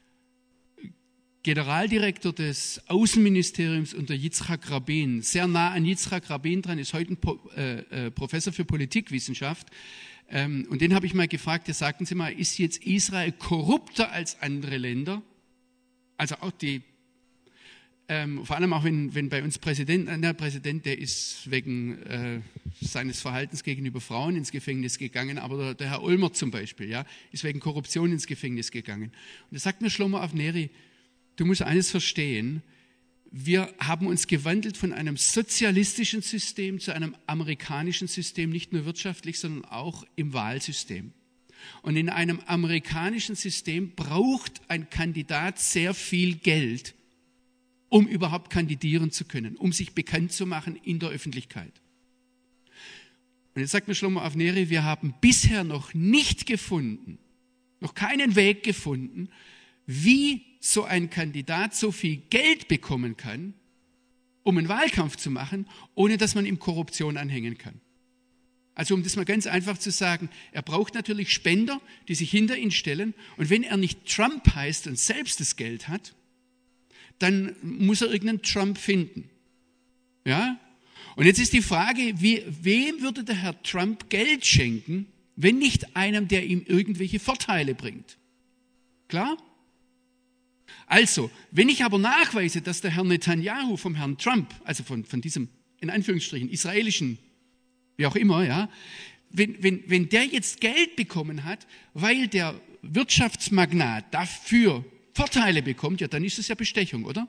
Generaldirektor des Außenministeriums unter Yitzhak Rabin, sehr nah an Yitzhak Rabin dran, ist heute ein po, äh, äh, Professor für Politikwissenschaft. Ähm, und den habe ich mal gefragt, ja, sagten Sie mal, ist jetzt Israel korrupter als andere Länder? Also auch die, ähm, vor allem auch wenn, wenn bei uns Präsident, der Präsident, der ist wegen äh, seines Verhaltens gegenüber Frauen ins Gefängnis gegangen, aber der, der Herr Ulmer zum Beispiel, ja, ist wegen Korruption ins Gefängnis gegangen. Und da sagt mir Shlomo Avneri, du musst eines verstehen, wir haben uns gewandelt von einem sozialistischen System zu einem amerikanischen System, nicht nur wirtschaftlich, sondern auch im Wahlsystem. Und in einem amerikanischen System braucht ein Kandidat sehr viel Geld, um überhaupt kandidieren zu können, um sich bekannt zu machen in der Öffentlichkeit. Und jetzt sagt mir Shlomo Avneri, wir haben bisher noch nicht gefunden, noch keinen Weg gefunden, wie so ein Kandidat so viel Geld bekommen kann, um einen Wahlkampf zu machen, ohne dass man ihm Korruption anhängen kann. Also um das mal ganz einfach zu sagen, er braucht natürlich Spender, die sich hinter ihn stellen. Und wenn er nicht Trump heißt und selbst das Geld hat, dann muss er irgendeinen Trump finden. Ja? Und jetzt ist die Frage, wie, wem würde der Herr Trump Geld schenken, wenn nicht einem, der ihm irgendwelche Vorteile bringt? Klar? Also, wenn ich aber nachweise, dass der Herr Netanyahu vom Herrn Trump, also von, von diesem, in Anführungsstrichen, israelischen, wie auch immer, ja, wenn, wenn, wenn der jetzt Geld bekommen hat, weil der Wirtschaftsmagnat dafür Vorteile bekommt, ja, dann ist es ja Bestechung, oder?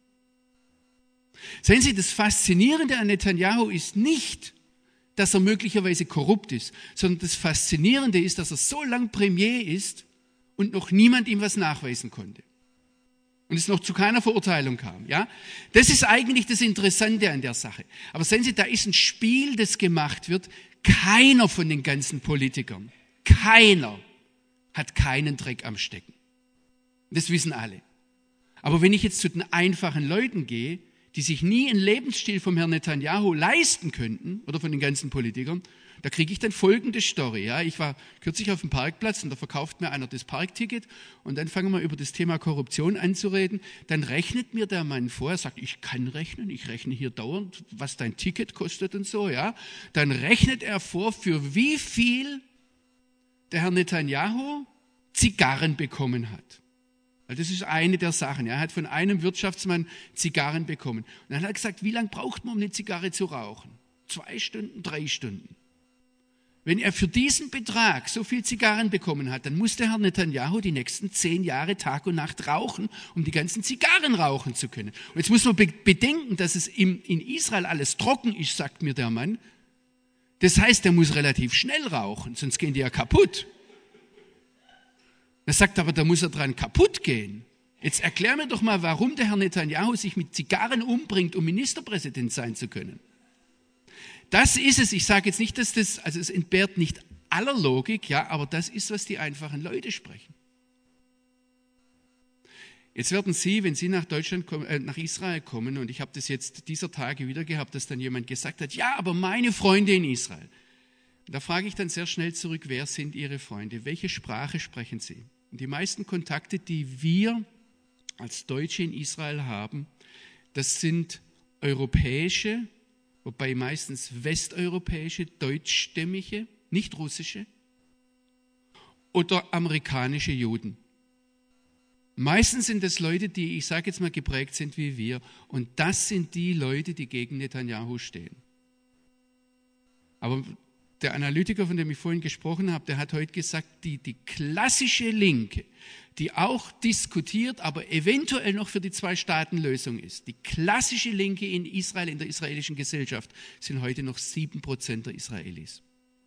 Sehen Sie, das Faszinierende an Netanyahu ist nicht, dass er möglicherweise korrupt ist, sondern das Faszinierende ist, dass er so lang Premier ist und noch niemand ihm was nachweisen konnte. und es noch zu keiner Verurteilung kam. Ja? Das ist eigentlich das Interessante an der Sache. Aber sehen Sie, da ist ein Spiel, das gemacht wird. Keiner von den ganzen Politikern, keiner hat keinen Dreck am Stecken. Das wissen alle. Aber wenn ich jetzt zu den einfachen Leuten gehe, die sich nie einen Lebensstil vom Herrn Netanyahu leisten könnten, oder von den ganzen Politikern, da kriege ich dann folgende Story. Ja, ich war kürzlich auf dem Parkplatz und da verkauft mir einer das Parkticket und dann fangen wir über das Thema Korruption an zu reden. Dann rechnet mir der Mann vor, er sagt, ich kann rechnen, ich rechne hier dauernd, was dein Ticket kostet und so. Ja, dann rechnet er vor, für wie viel der Herr Netanyahu Zigarren bekommen hat. Das ist eine der Sachen. Er hat von einem Wirtschaftsmann Zigarren bekommen. Und dann hat er gesagt, wie lange braucht man, um eine Zigarre zu rauchen? Zwei Stunden, drei Stunden. Wenn er für diesen Betrag so viel Zigarren bekommen hat, dann muss der Herr Netanyahu die nächsten zehn Jahre Tag und Nacht rauchen, um die ganzen Zigarren rauchen zu können. Und jetzt muss man bedenken, dass es in Israel alles trocken ist, sagt mir der Mann. Das heißt, er muss relativ schnell rauchen, sonst gehen die ja kaputt. Er sagt aber, da muss er dran kaputt gehen. Jetzt erklär mir doch mal, warum der Herr Netanyahu sich mit Zigarren umbringt, um Ministerpräsident sein zu können. Das ist es. Ich sage jetzt nicht, dass das, also es entbehrt nicht aller Logik, ja, aber das ist, was die einfachen Leute sprechen. Jetzt werden Sie, wenn Sie nach Deutschland, äh, nach Israel kommen, und ich habe das jetzt dieser Tage wieder gehabt, dass dann jemand gesagt hat, ja, aber meine Freunde in Israel. Da frage ich dann sehr schnell zurück, wer sind Ihre Freunde? Welche Sprache sprechen Sie? Und die meisten Kontakte, die wir als Deutsche in Israel haben, das sind europäische, wobei meistens westeuropäische, deutschstämmige, nicht russische, oder amerikanische Juden. Meistens sind das Leute, die, ich sage jetzt mal, geprägt sind wie wir. Und das sind die Leute, die gegen Netanyahu stehen. Aber der Analytiker, von dem ich vorhin gesprochen habe, der hat heute gesagt, die, die klassische Linke, die auch diskutiert, aber eventuell noch für die Zwei-Staaten-Lösung ist, die klassische Linke in Israel, in der israelischen Gesellschaft, sind heute noch sieben Prozent der Israelis.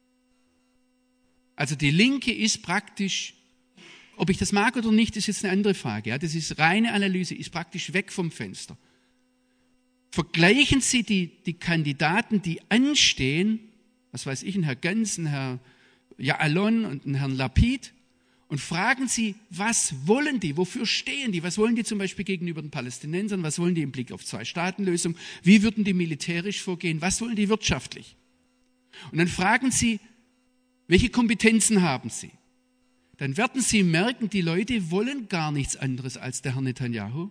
Also die Linke ist praktisch, ob ich das mag oder nicht, ist jetzt eine andere Frage. Ja, das ist reine Analyse, ist praktisch weg vom Fenster. Vergleichen Sie die, die Kandidaten, die anstehen, was weiß ich, ein Herr Gantz, ein Herr Ya'alon und ein Herrn Lapid, und fragen Sie, was wollen die, wofür stehen die, was wollen die zum Beispiel gegenüber den Palästinensern, was wollen die im Blick auf Zwei-Staaten-Lösung, wie würden die militärisch vorgehen, was wollen die wirtschaftlich? Und dann fragen Sie, welche Kompetenzen haben sie? Dann werden Sie merken, die Leute wollen gar nichts anderes als der Herr Netanyahu.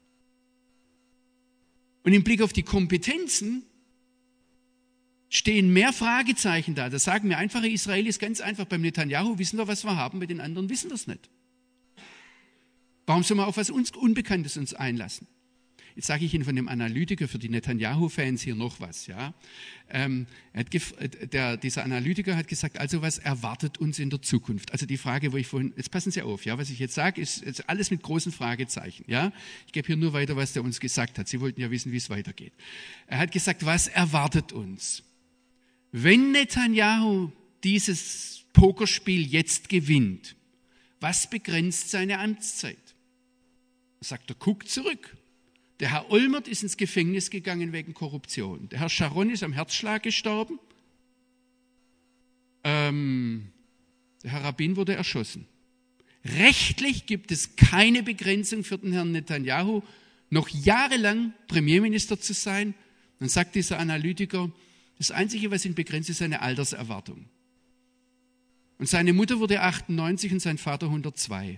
Und im Blick auf die Kompetenzen stehen mehr Fragezeichen da. Das sagen mir einfache Israelis ganz einfach, beim Netanyahu wissen wir, was wir haben, bei den anderen wissen wir es nicht. Warum soll man auf was Unbekanntes uns einlassen? Jetzt sage ich Ihnen von dem Analytiker für die Netanyahu-Fans hier noch was. Ja? Ähm, er hat der, dieser Analytiker hat gesagt, also was erwartet uns in der Zukunft? Also die Frage, wo ich vorhin, jetzt passen Sie auf, ja, was ich jetzt sage, ist, ist alles mit großen Fragezeichen. Ja? Ich gebe hier nur weiter, was der uns gesagt hat. Sie wollten ja wissen, wie es weitergeht. Er hat gesagt, was erwartet uns? Wenn Netanyahu dieses Pokerspiel jetzt gewinnt, was begrenzt seine Amtszeit? Er sagt, er guckt zurück. Der Herr Olmert ist ins Gefängnis gegangen wegen Korruption. Der Herr Sharon ist am Herzschlag gestorben. Ähm, der Herr Rabin wurde erschossen. Rechtlich gibt es keine Begrenzung für den Herrn Netanyahu, noch jahrelang Premierminister zu sein. Dann sagt dieser Analytiker, das Einzige, was ihn begrenzt, ist seine Alterserwartung. Und seine Mutter wurde achtundneunzig und sein Vater hundertzwei.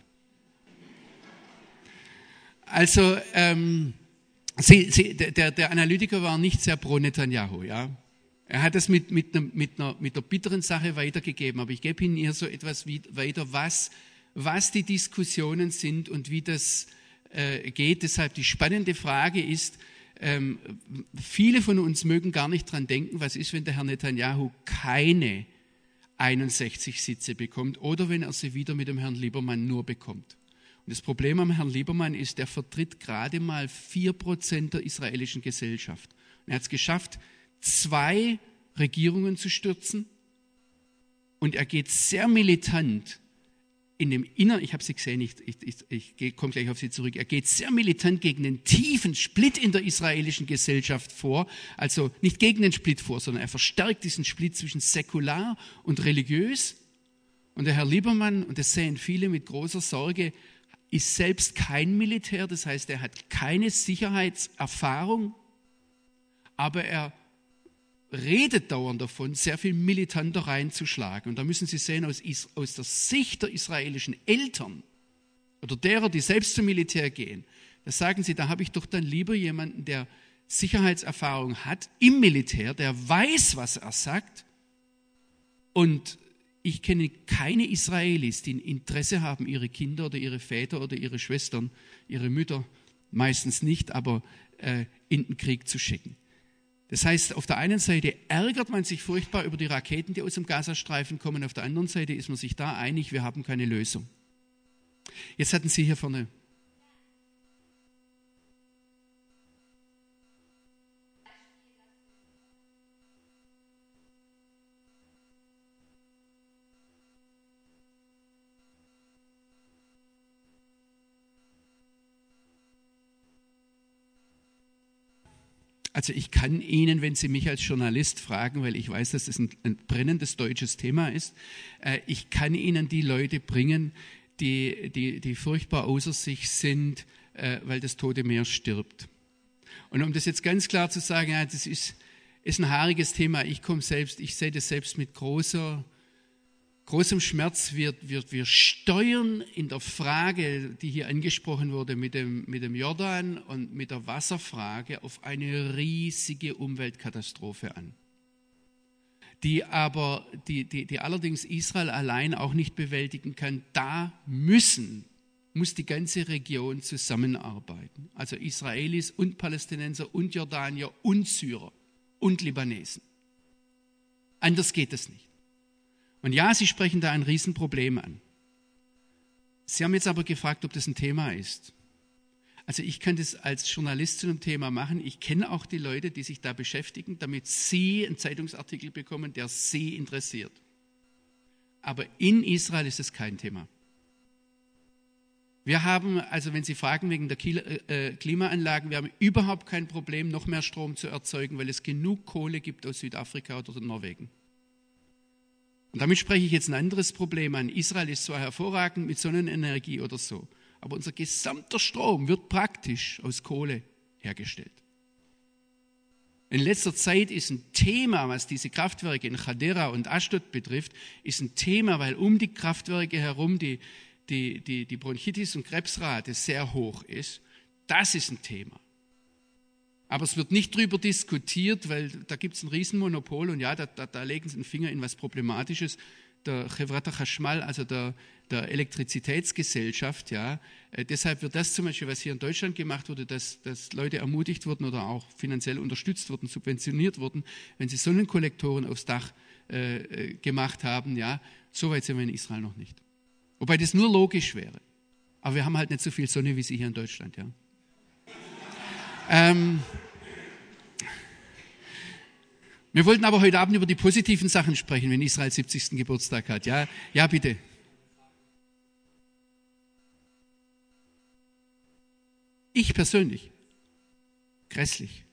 Also, ähm, Sie, Sie, der, der Analytiker war nicht sehr pro Netanyahu, ja. Er hat das mit, mit, einer, mit, einer, mit einer bitteren Sache weitergegeben, aber ich gebe Ihnen hier so etwas weiter, was, was die Diskussionen sind und wie das äh, geht. Deshalb die spannende Frage ist, ähm, viele von uns mögen gar nicht dran denken, was ist, wenn der Herr Netanyahu keine einundsechzig Sitze bekommt oder wenn er sie wieder mit dem Herrn Liebermann nur bekommt. Und das Problem am Herrn Liebermann ist, der vertritt gerade mal vier Prozent der israelischen Gesellschaft. Und er hat es geschafft, zwei Regierungen zu stürzen. Und er geht sehr militant in dem Innern, ich habe sie gesehen, ich, ich, ich, ich komme gleich auf sie zurück, er geht sehr militant gegen den tiefen Split in der israelischen Gesellschaft vor, also nicht gegen den Split vor, sondern er verstärkt diesen Split zwischen säkular und religiös. Und der Herr Liebermann, und das sehen viele mit großer Sorge, ist selbst kein Militär, das heißt, er hat keine Sicherheitserfahrung, aber er redet dauernd davon, sehr viel militanter reinzuschlagen. Und da müssen Sie sehen, aus, aus der Sicht der israelischen Eltern oder derer, die selbst zum Militär gehen, da sagen sie, da habe ich doch dann lieber jemanden, der Sicherheitserfahrung hat im Militär, der weiß, was er sagt. Und ich kenne keine Israelis, die ein Interesse haben, ihre Kinder oder ihre Väter oder ihre Schwestern, ihre Mütter, meistens nicht, aber äh, in den Krieg zu schicken. Das heißt, auf der einen Seite ärgert man sich furchtbar über die Raketen, die aus dem Gazastreifen kommen, auf der anderen Seite ist man sich da einig, wir haben keine Lösung. Jetzt hatten Sie hier vorne. Also ich kann Ihnen, wenn Sie mich als Journalist fragen, weil ich weiß, dass das ein, ein brennendes deutsches Thema ist, äh, ich kann Ihnen die Leute bringen, die, die, die furchtbar außer sich sind, äh, weil das Tote Meer stirbt. Und um das jetzt ganz klar zu sagen, ja, das ist, ist ein haariges Thema. Ich komme selbst, ich sehe das selbst mit großer großem Schmerz. Wir, wir, wir steuern in der Frage, die hier angesprochen wurde, mit dem, mit dem Jordan und mit der Wasserfrage auf eine riesige Umweltkatastrophe an, die aber, die, die, die allerdings Israel allein auch nicht bewältigen kann. Da müssen, muss die ganze Region zusammenarbeiten. Also Israelis und Palästinenser und Jordanier und Syrer und Libanesen. Anders geht es nicht. Und ja, Sie sprechen da ein Riesenproblem an. Sie haben jetzt aber gefragt, ob das ein Thema ist. Also ich kann das als Journalist zu einem Thema machen. Ich kenne auch die Leute, die sich da beschäftigen, damit Sie einen Zeitungsartikel bekommen, der Sie interessiert. Aber in Israel ist es kein Thema. Wir haben, also wenn Sie fragen wegen der Klimaanlagen, wir haben überhaupt kein Problem, noch mehr Strom zu erzeugen, weil es genug Kohle gibt aus Südafrika oder Norwegen. Und damit spreche ich jetzt ein anderes Problem an. Israel ist zwar hervorragend mit Sonnenenergie oder so, aber unser gesamter Strom wird praktisch aus Kohle hergestellt. In letzter Zeit ist ein Thema, was diese Kraftwerke in Chadera und Ashdod betrifft, ist ein Thema, weil um die Kraftwerke herum die, die, die, die Bronchitis- und Krebsrate sehr hoch ist. Das ist ein Thema. Aber es wird nicht darüber diskutiert, weil da gibt es ein Riesenmonopol und ja, da, da, da legen sie den Finger in was Problematisches. Der Chevrat Chashmal, also der, der Elektrizitätsgesellschaft, ja, äh, deshalb wird das zum Beispiel, was hier in Deutschland gemacht wurde, dass, dass Leute ermutigt wurden oder auch finanziell unterstützt wurden, subventioniert wurden, wenn sie Sonnenkollektoren aufs Dach äh, gemacht haben, ja, so weit sind wir in Israel noch nicht. Wobei das nur logisch wäre. Aber wir haben halt nicht so viel Sonne wie sie hier in Deutschland, ja. Ähm, wir wollten aber heute Abend über die positiven Sachen sprechen, wenn Israel siebzigsten Geburtstag hat. Ja, ja, bitte. Ich persönlich. Grässlich.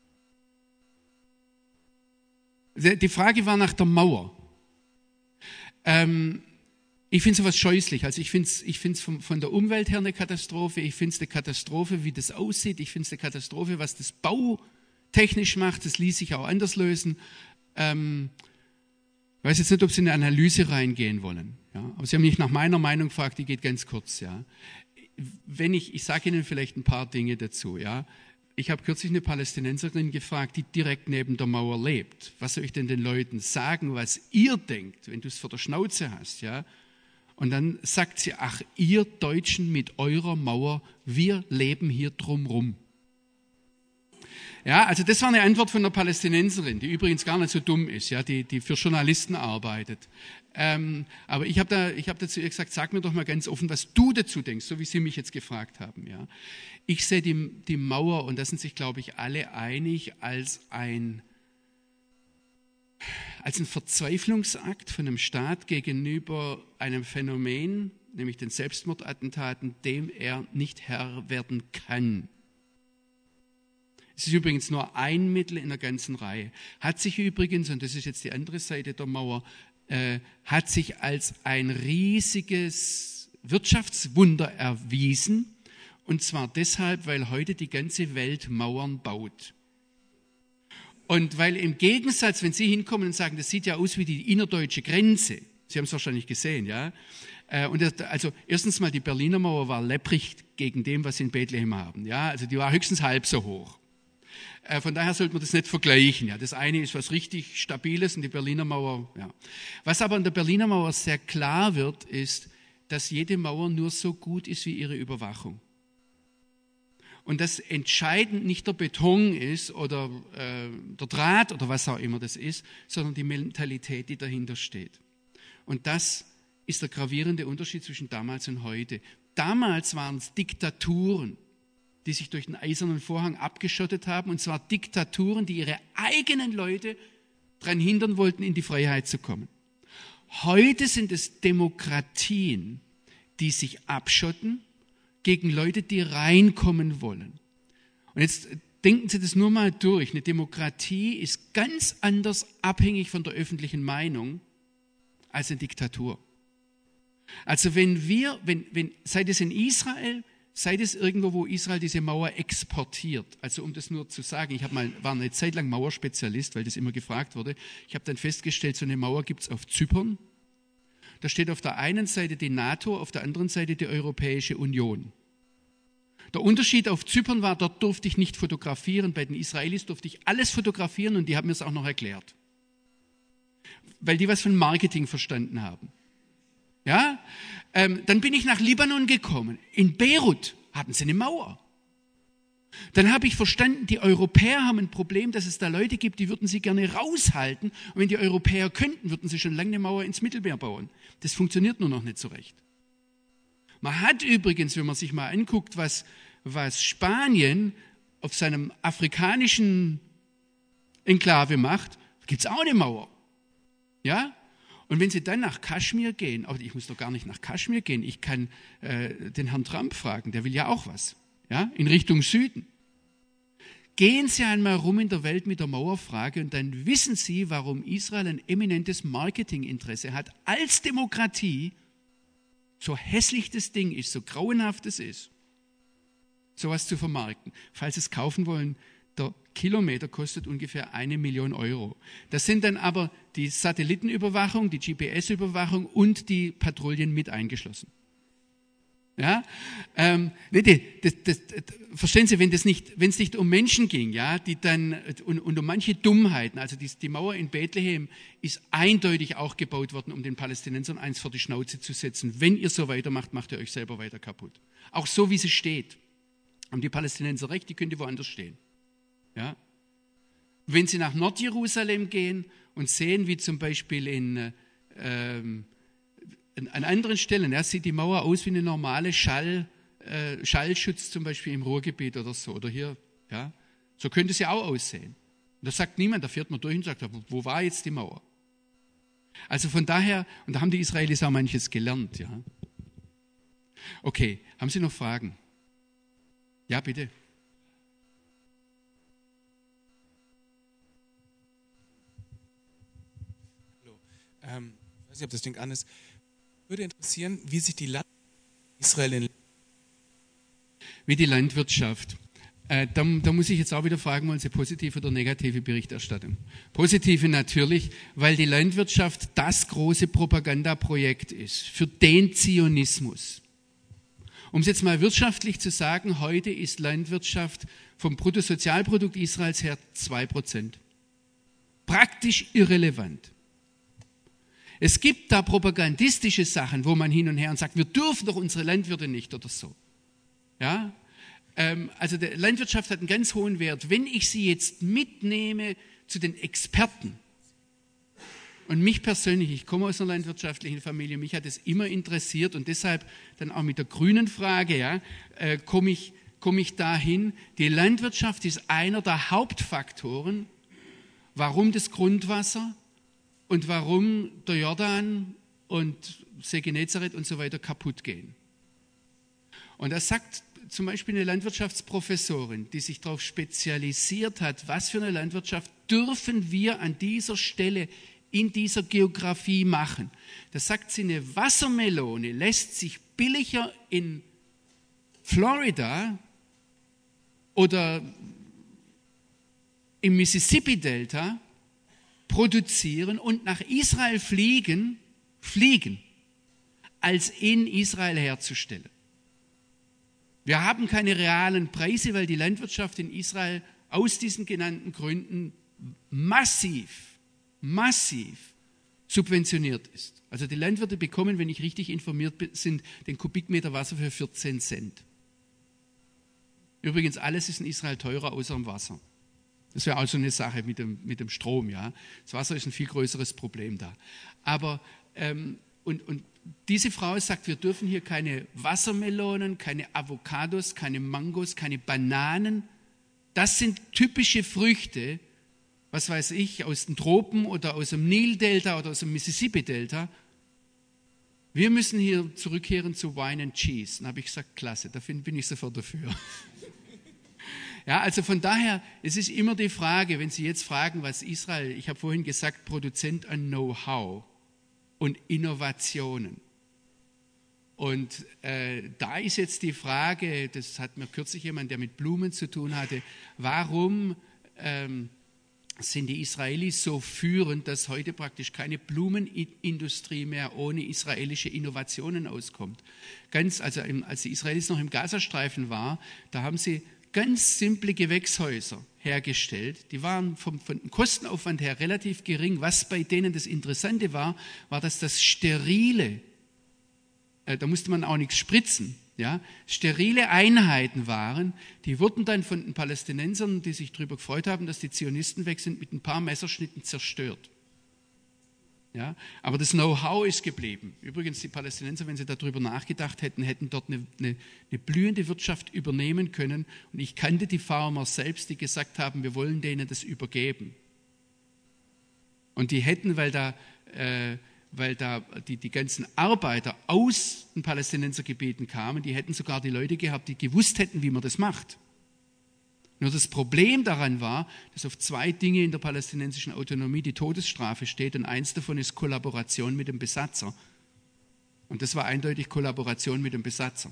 Die Frage war nach der Mauer. Ähm, Ich finde sowas scheußlich. Also ich finde es ich find's von, von der Umwelt her eine Katastrophe. Ich finde es eine Katastrophe, wie das aussieht. Ich finde es eine Katastrophe, was das bautechnisch macht. Das ließ sich auch anders lösen. Ähm, ich weiß jetzt nicht, ob Sie in eine Analyse reingehen wollen. Ja? Aber Sie haben mich nach meiner Meinung gefragt, die geht ganz kurz. Ja? Wenn ich, ich sage Ihnen vielleicht ein paar Dinge dazu. Ja? Ich habe kürzlich eine Palästinenserin gefragt, die direkt neben der Mauer lebt. Was soll ich denn den Leuten sagen, was ihr denkt, wenn du es vor der Schnauze hast? Ja? Und dann sagt sie, ach, ihr Deutschen mit eurer Mauer, wir leben hier drumrum. Ja, also das war eine Antwort von einer Palästinenserin, die übrigens gar nicht so dumm ist, ja, die, die für Journalisten arbeitet. Ähm, aber ich habe da, ich habe dazu ihr gesagt, sag mir doch mal ganz offen, was du dazu denkst, so wie Sie mich jetzt gefragt haben. Ja. Ich sehe die, die Mauer, und da sind sich, glaube ich, alle einig, als ein als ein Verzweiflungsakt von einem Staat gegenüber einem Phänomen, nämlich den Selbstmordattentaten, dem er nicht Herr werden kann. Es ist übrigens nur ein Mittel in der ganzen Reihe. Hat sich übrigens, und das ist jetzt die andere Seite der Mauer, äh, hat sich als ein riesiges Wirtschaftswunder erwiesen. Und zwar deshalb, weil heute die ganze Welt Mauern baut. Und weil im Gegensatz, wenn Sie hinkommen und sagen, das sieht ja aus wie die innerdeutsche Grenze, Sie haben es wahrscheinlich gesehen, ja. Und das, also erstens mal, die Berliner Mauer war lepprig gegen dem, was Sie in Bethlehem haben, ja. Also die war höchstens halb so hoch. Von daher sollte man das nicht vergleichen. Ja. Das eine ist was richtig Stabiles und die Berliner Mauer. Ja. Was aber an der Berliner Mauer sehr klar wird, ist, dass jede Mauer nur so gut ist wie ihre Überwachung. Und dass entscheidend nicht der Beton ist oder äh, der Draht oder was auch immer das ist, sondern die Mentalität, die dahinter steht. Und das ist der gravierende Unterschied zwischen damals und heute. Damals waren es Diktaturen, die sich durch den eisernen Vorhang abgeschottet haben, und zwar Diktaturen, die ihre eigenen Leute daran hindern wollten, in die Freiheit zu kommen. Heute sind es Demokratien, die sich abschotten gegen Leute, die reinkommen wollen. Und jetzt denken Sie das nur mal durch. Eine Demokratie ist ganz anders abhängig von der öffentlichen Meinung als eine Diktatur. Also wenn wir, wenn, wenn, sei es in Israel, sei es irgendwo, wo Israel diese Mauer exportiert, also um das nur zu sagen, ich hab mal, war eine Zeit lang Mauerspezialist, weil das immer gefragt wurde. Ich habe dann festgestellt, so eine Mauer gibt es auf Zypern. Da steht auf der einen Seite die NATO, auf der anderen Seite die Europäische Union. Der Unterschied auf Zypern war, dort durfte ich nicht fotografieren, bei den Israelis durfte ich alles fotografieren und die haben mir es auch noch erklärt. Weil die was von Marketing verstanden haben. Ja, ähm, dann bin ich nach Libanon gekommen. In Beirut hatten sie eine Mauer. Dann habe ich verstanden, die Europäer haben ein Problem, dass es da Leute gibt, die würden sie gerne raushalten. Und wenn die Europäer könnten, würden sie schon lange eine Mauer ins Mittelmeer bauen. Das funktioniert nur noch nicht so recht. Man hat übrigens, wenn man sich mal anguckt, was, was Spanien auf seinem afrikanischen Enklave macht, gibt es auch eine Mauer. Ja? Und wenn Sie dann nach Kaschmir gehen, aber ich muss doch gar nicht nach Kaschmir gehen, ich kann äh, den Herrn Trump fragen, der will ja auch was, ja, in Richtung Süden. Gehen Sie einmal rum in der Welt mit der Mauerfrage und dann wissen Sie, warum Israel ein eminentes Marketinginteresse hat, als Demokratie, so hässlich das Ding ist, so grauenhaft es ist, sowas zu vermarkten. Falls Sie es kaufen wollen, der Kilometer kostet ungefähr eine Million Euro. Das sind dann aber die Satellitenüberwachung, die G P S-Überwachung und die Patrouillen mit eingeschlossen. Ja, ähm, nee, das, das, das, verstehen Sie, wenn das nicht, wenn es nicht um Menschen ging, ja, die dann und, und um manche Dummheiten, also die, die Mauer in Bethlehem ist eindeutig auch gebaut worden, um den Palästinensern eins vor die Schnauze zu setzen. Wenn ihr so weitermacht, macht ihr euch selber weiter kaputt. Auch so wie sie steht, haben die Palästinenser recht, die könnte woanders stehen. Ja? Wenn Sie nach Nordjerusalem gehen und sehen, wie zum Beispiel in, ähm, an anderen Stellen, ja, sieht die Mauer aus wie eine normale Schall, äh, Schallschutz zum Beispiel im Ruhrgebiet oder so. Oder hier, ja, so könnte sie auch aussehen. Und da sagt niemand, da fährt man durch und sagt, wo war jetzt die Mauer? Also von daher, und da haben die Israelis auch manches gelernt. Ja. Okay, haben Sie noch Fragen? Ja, bitte. Ähm, ich weiß nicht, ob das Ding an ist. Würde interessieren, wie sich die Landwirtschaft in Israel in Wie die Landwirtschaft. Äh, da, da muss ich jetzt auch wieder fragen, wollen Sie positive oder negative Berichterstattung? Positive natürlich, weil die Landwirtschaft das große Propagandaprojekt ist für den Zionismus. Um es jetzt mal wirtschaftlich zu sagen, heute ist Landwirtschaft vom Bruttosozialprodukt Israels her zwei Prozent. Praktisch irrelevant. Es gibt da propagandistische Sachen, wo man hin und her und sagt, wir dürfen doch unsere Landwirte nicht oder so. Ja? Ähm, also die Landwirtschaft hat einen ganz hohen Wert. Wenn ich sie jetzt mitnehme zu den Experten und mich persönlich, ich komme aus einer landwirtschaftlichen Familie, mich hat es immer interessiert und deshalb dann auch mit der grünen Frage, ja, äh, komme ich, komme ich dahin, die Landwirtschaft ist einer der Hauptfaktoren, warum das Grundwasser und warum der Jordan und See Genezareth und so weiter kaputt gehen. Und das sagt zum Beispiel eine Landwirtschaftsprofessorin, die sich darauf spezialisiert hat, was für eine Landwirtschaft dürfen wir an dieser Stelle in dieser Geografie machen. Da sagt sie, eine Wassermelone lässt sich billiger in Florida oder im Mississippi-Delta produzieren und nach Israel fliegen, fliegen, als in Israel herzustellen. Wir haben keine realen Preise, weil die Landwirtschaft in Israel aus diesen genannten Gründen massiv, massiv subventioniert ist. Also die Landwirte bekommen, wenn ich richtig informiert bin, sind den Kubikmeter Wasser für vierzehn Cent. Übrigens, alles ist in Israel teurer außer dem Wasser. Das wäre also eine Sache mit dem, mit dem Strom. Ja. Das Wasser ist ein viel größeres Problem da. Aber ähm, und, und diese Frau sagt, wir dürfen hier keine Wassermelonen, keine Avocados, keine Mangos, keine Bananen. Das sind typische Früchte, was weiß ich, aus den Tropen oder aus dem Nildelta oder aus dem Mississippi-Delta. Wir müssen hier zurückkehren zu Wine and Cheese. Dann habe ich gesagt, klasse, da bin ich sofort dafür. Ja, also von daher, es ist immer die Frage, wenn Sie jetzt fragen, was Israel, ich habe vorhin gesagt, Produzent an Know-how und Innovationen. Und äh, da ist jetzt die Frage, das hat mir kürzlich jemand, der mit Blumen zu tun hatte, warum ähm, sind die Israelis so führend, dass heute praktisch keine Blumenindustrie mehr ohne israelische Innovationen auskommt. Ganz, also im, als die Israelis noch im Gazastreifen waren, da haben sie ganz simple Gewächshäuser hergestellt. Die waren vom, vom Kostenaufwand her relativ gering. Was bei denen das Interessante war, war, dass das sterile, äh, da musste man auch nichts spritzen, ja, sterile Einheiten waren, die wurden dann von den Palästinensern, die sich darüber gefreut haben, dass die Zionisten weg sind, mit ein paar Messerschnitten zerstört. Ja, aber das Know-how ist geblieben. Übrigens, die Palästinenser, wenn sie darüber nachgedacht hätten, hätten dort eine, eine, eine blühende Wirtschaft übernehmen können. Und ich kannte die Farmer selbst, die gesagt haben, wir wollen denen das übergeben. Und die hätten, weil da, äh, weil da die, die ganzen Arbeiter aus den Palästinensergebieten kamen, die hätten sogar die Leute gehabt, die gewusst hätten, wie man das macht. Nur das Problem daran war, dass auf zwei Dinge in der palästinensischen Autonomie die Todesstrafe steht und eins davon ist Kollaboration mit dem Besatzer. Und das war eindeutig Kollaboration mit dem Besatzer.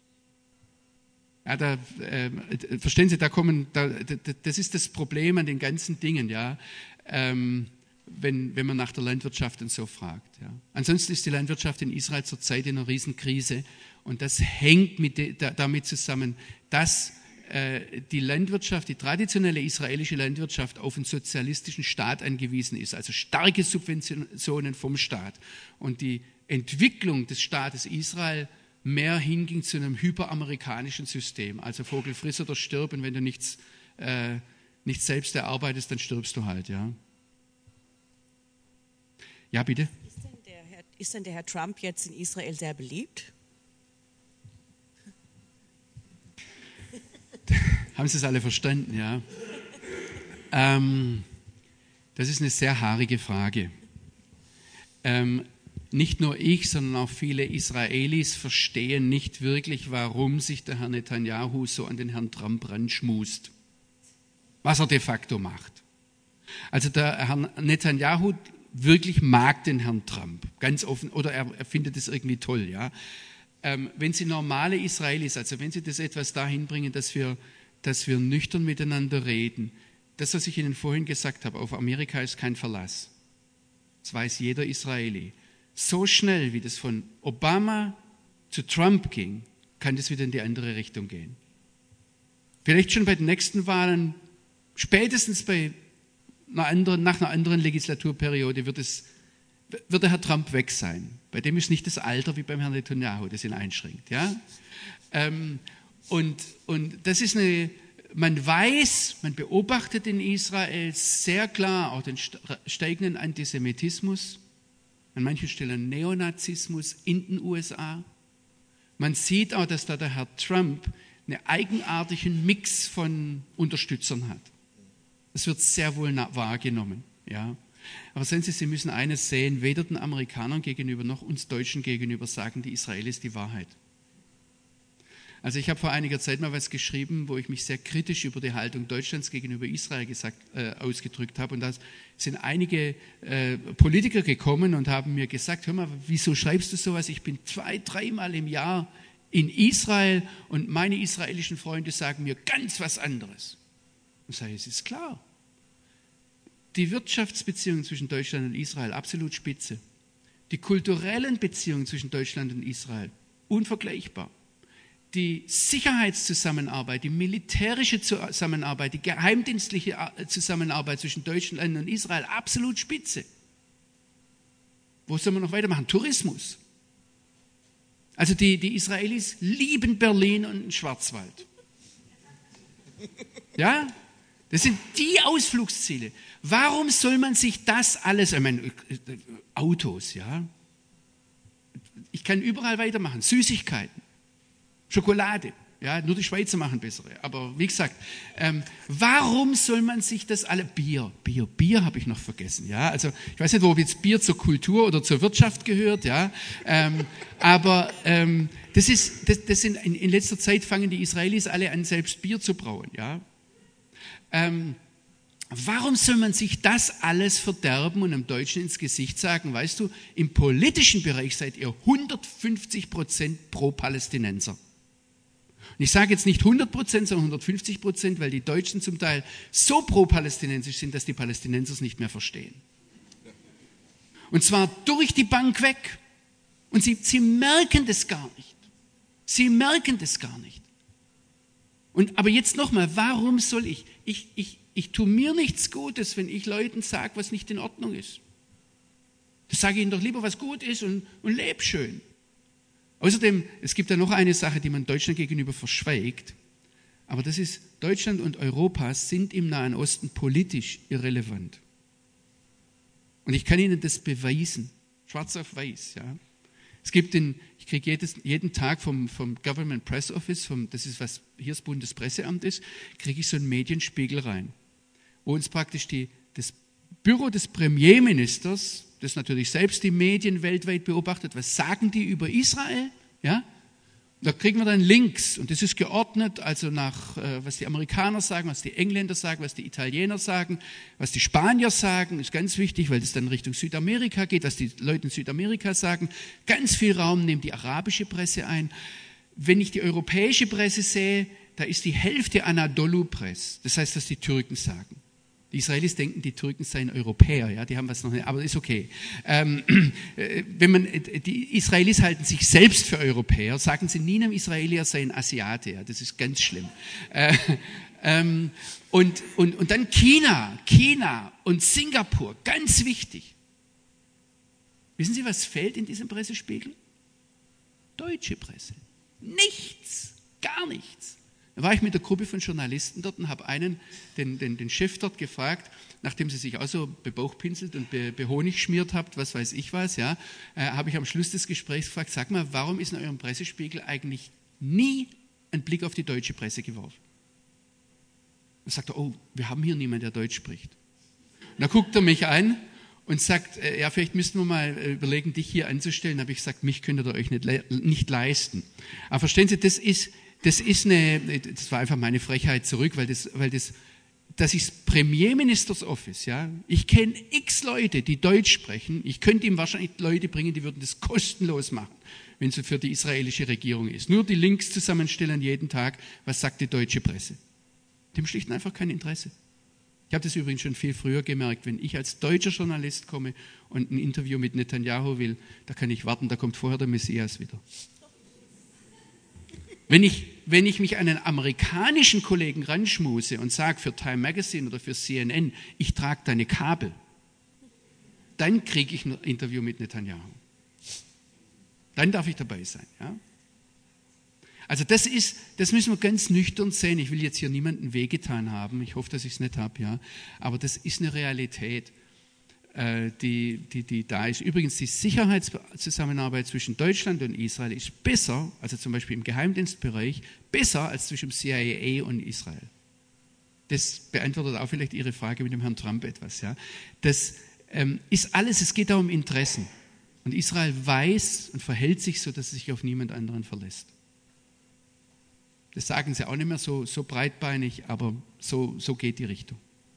Ja, da, äh, verstehen Sie, da kommen, da, das ist das Problem an den ganzen Dingen, ja, ähm, wenn, wenn man nach der Landwirtschaft und so fragt. Ja. Ansonsten ist die Landwirtschaft in Israel zurzeit in einer Riesenkrise und das hängt mit de, da, damit zusammen, dass die Landwirtschaft, die traditionelle israelische Landwirtschaft auf einen sozialistischen Staat angewiesen ist, also starke Subventionen vom Staat. Und die Entwicklung des Staates Israel mehr hinging zu einem hyperamerikanischen System. Also Vogel friss oder stirb, und wenn du nichts, äh, nichts selbst erarbeitest, dann stirbst du halt. Ja, ja bitte? Ist denn, der Herr, ist denn der Herr Trump jetzt in Israel sehr beliebt? Haben Sie es alle verstanden, ja? Ähm, das ist eine sehr haarige Frage. Ähm, nicht nur ich, sondern auch viele Israelis verstehen nicht wirklich, warum sich der Herr Netanyahu so an den Herrn Trump ranschmust. Was er de facto macht. Also der Herr Netanyahu wirklich mag den Herrn Trump, ganz offen, oder er, er findet es irgendwie toll, ja? Ähm, wenn Sie normale Israelis, also wenn Sie das etwas dahin bringen, dass wir dass wir nüchtern miteinander reden. Das, was ich Ihnen vorhin gesagt habe, auf Amerika ist kein Verlass. Das weiß jeder Israeli. So schnell, wie das von Obama zu Trump ging, kann das wieder in die andere Richtung gehen. Vielleicht schon bei den nächsten Wahlen, spätestens bei einer anderen, nach einer anderen Legislaturperiode wird, es, wird der Herr Trump weg sein. Bei dem ist nicht das Alter wie beim Herrn Netanyahu, das ihn einschränkt. Ja? Ähm, Und, und das ist eine, man weiß, man beobachtet in Israel sehr klar auch den steigenden Antisemitismus, an manchen Stellen Neonazismus in den U S A. Man sieht auch, dass da der Herr Trump einen eigenartigen Mix von Unterstützern hat. Das wird sehr wohl wahrgenommen. Ja. Aber sehen Sie, Sie müssen eines sehen, weder den Amerikanern gegenüber noch uns Deutschen gegenüber sagen die Israelis die Wahrheit. Also ich habe vor einiger Zeit mal was geschrieben, wo ich mich sehr kritisch über die Haltung Deutschlands gegenüber Israel gesagt, äh, ausgedrückt habe. Und da sind einige äh, Politiker gekommen und haben mir gesagt, hör mal, wieso schreibst du sowas? Ich bin zwei, dreimal im Jahr in Israel und meine israelischen Freunde sagen mir ganz was anderes. Und ich sage, es ist klar. Die Wirtschaftsbeziehungen zwischen Deutschland und Israel, absolut spitze. Die kulturellen Beziehungen zwischen Deutschland und Israel, unvergleichbar. Die Sicherheitszusammenarbeit, die militärische Zusammenarbeit, die geheimdienstliche Zusammenarbeit zwischen Deutschland und Israel, absolut spitze. Wo soll man noch weitermachen? Tourismus. Also die, die Israelis lieben Berlin und den Schwarzwald. Ja, das sind die Ausflugsziele. Warum soll man sich das alles, ich meine, Autos, ja, ich kann überall weitermachen, Süßigkeiten. Schokolade, ja, nur die Schweizer machen bessere. Aber wie gesagt, ähm, warum soll man sich das alle, Bier, Bier, Bier habe ich noch vergessen, ja, also ich weiß nicht, ob jetzt Bier zur Kultur oder zur Wirtschaft gehört, ja, ähm, aber ähm, das ist, das, das sind, in, in letzter Zeit fangen die Israelis alle an, selbst Bier zu brauen, ja. Ähm, Warum soll man sich das alles verderben und einem Deutschen ins Gesicht sagen, weißt du, im politischen Bereich seid ihr hundertfünfzig Prozent pro-Palästinenser. Und ich sage jetzt nicht hundert Prozent, sondern hundertfünfzig Prozent, weil die Deutschen zum Teil so pro-palästinensisch sind, dass die Palästinenser es nicht mehr verstehen. Und zwar durch die Bank weg. Und sie, sie merken das gar nicht. Sie merken das gar nicht. Und, aber jetzt nochmal, warum soll ich, ich, ich, ich tue mir nichts Gutes, wenn ich Leuten sage, was nicht in Ordnung ist. Das sage ich ihnen doch lieber, was gut ist und, und leb schön. Außerdem, es gibt ja noch eine Sache, die man Deutschland gegenüber verschweigt, aber das ist, Deutschland und Europa sind im Nahen Osten politisch irrelevant. Und ich kann Ihnen das beweisen, schwarz auf weiß. Ja. Es gibt den, ich kriege jedes, jeden Tag vom, vom Government Press Office, vom, das ist was hier das Bundespresseamt ist, kriege ich so einen Medienspiegel rein, wo uns praktisch die, das Büro des Premierministers, das natürlich selbst die Medien weltweit beobachtet, was sagen die über Israel? Ja? Da kriegen wir dann Links und das ist geordnet, also nach, äh, was die Amerikaner sagen, was die Engländer sagen, was die Italiener sagen, was die Spanier sagen, ist ganz wichtig, weil das dann Richtung Südamerika geht, was die Leute in Südamerika sagen. Ganz viel Raum nimmt die arabische Presse ein. Wenn ich die europäische Presse sehe, da ist die Hälfte Anadolu-Press, das heißt, was die Türken sagen. Die Israelis denken, die Türken seien Europäer, ja, die haben was noch nicht, aber ist okay. Ähm, äh, wenn man, die Israelis halten sich selbst für Europäer, sagen sie nie einem Israeli, er sei ein Asiate, ja, das ist ganz schlimm. Äh, ähm, und, und, und dann China, China und Singapur, ganz wichtig. Wissen Sie, was fehlt in diesem Pressespiegel? Deutsche Presse. Nichts, gar nichts. Da war ich mit einer Gruppe von Journalisten dort und habe einen, den, den, den Chef dort gefragt, nachdem sie sich auch so bebauchpinselt und be, behonig schmiert habt, was weiß ich was, ja, äh, habe ich am Schluss des Gesprächs gefragt, sag mal, warum ist in eurem Pressespiegel eigentlich nie ein Blick auf die deutsche Presse geworfen? Und sagt er, oh, wir haben hier niemanden, der Deutsch spricht. Und da guckt er mich an und sagt, äh, ja, vielleicht müssten wir mal äh, überlegen, dich hier anzustellen. Da habe ich gesagt, mich könnt ihr euch nicht, le- nicht leisten. Aber verstehen Sie, das ist... Das ist eine, das war einfach meine Frechheit zurück, weil das, weil das, das ist Premierministers Office, ja. Ich kenne x Leute, die Deutsch sprechen. Ich könnte ihm wahrscheinlich Leute bringen, die würden das kostenlos machen, wenn es für die israelische Regierung ist. Nur die Links zusammenstellen jeden Tag, was sagt die deutsche Presse. Dem schlicht und einfach kein Interesse. Ich habe das übrigens schon viel früher gemerkt, wenn ich als deutscher Journalist komme und ein Interview mit Netanyahu will, da kann ich warten, da kommt vorher der Messias wieder. Wenn ich, wenn ich mich an einen amerikanischen Kollegen ranschmuse und sage für Time Magazine oder für C N N, ich trage deine Kabel, dann kriege ich ein Interview mit Netanyahu. Dann darf ich dabei sein. Ja? Also das ist, das müssen wir ganz nüchtern sehen. Ich will jetzt hier niemandem wehgetan haben. Ich hoffe, dass ich es nicht habe. Ja? Aber das ist eine Realität, Die, die, die da ist. Übrigens, die Sicherheitszusammenarbeit zwischen Deutschland und Israel ist besser, also zum Beispiel im Geheimdienstbereich, besser als zwischen C I A und Israel. Das beantwortet auch vielleicht Ihre Frage mit dem Herrn Trump etwas. Ja. Das, ähm, ist alles, es geht da um Interessen. Und Israel weiß und verhält sich so, dass es sich auf niemand anderen verlässt. Das sagen sie auch nicht mehr so, so breitbeinig, aber so, so geht die Richtung.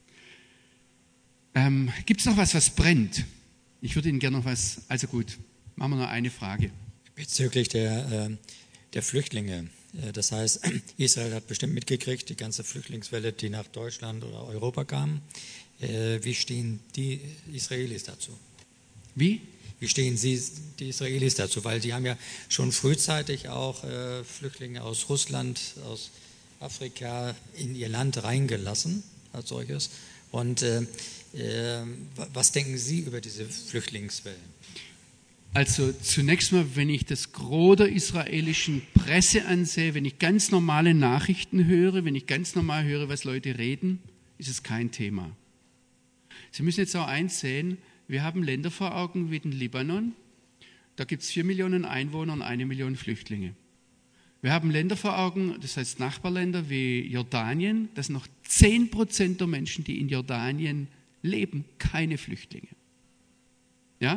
Ähm, Gibt es noch was, was brennt? Ich würde Ihnen gerne noch was, also gut, machen wir noch eine Frage. Bezüglich der, äh, der Flüchtlinge. Das heißt, Israel hat bestimmt mitgekriegt, die ganze Flüchtlingswelle, die nach Deutschland oder Europa kam. Äh, wie stehen die Israelis dazu? Wie? Wie stehen Sie, die Israelis dazu? Weil die haben ja schon frühzeitig auch äh, Flüchtlinge aus Russland, aus Afrika in ihr Land reingelassen als solches. Und äh, äh, was denken Sie über diese Flüchtlingswellen? Also zunächst mal, wenn ich das Gros der israelischen Presse ansehe, wenn ich ganz normale Nachrichten höre, wenn ich ganz normal höre, was Leute reden, ist es kein Thema. Sie müssen jetzt auch eins sehen, wir haben Länder vor Augen wie den Libanon, da gibt es vier Millionen Einwohner und eine Million Flüchtlinge. Wir haben Länder vor Augen, das heißt Nachbarländer wie Jordanien, das sind noch zehn Prozent der Menschen, die in Jordanien leben, keine Flüchtlinge. Ja?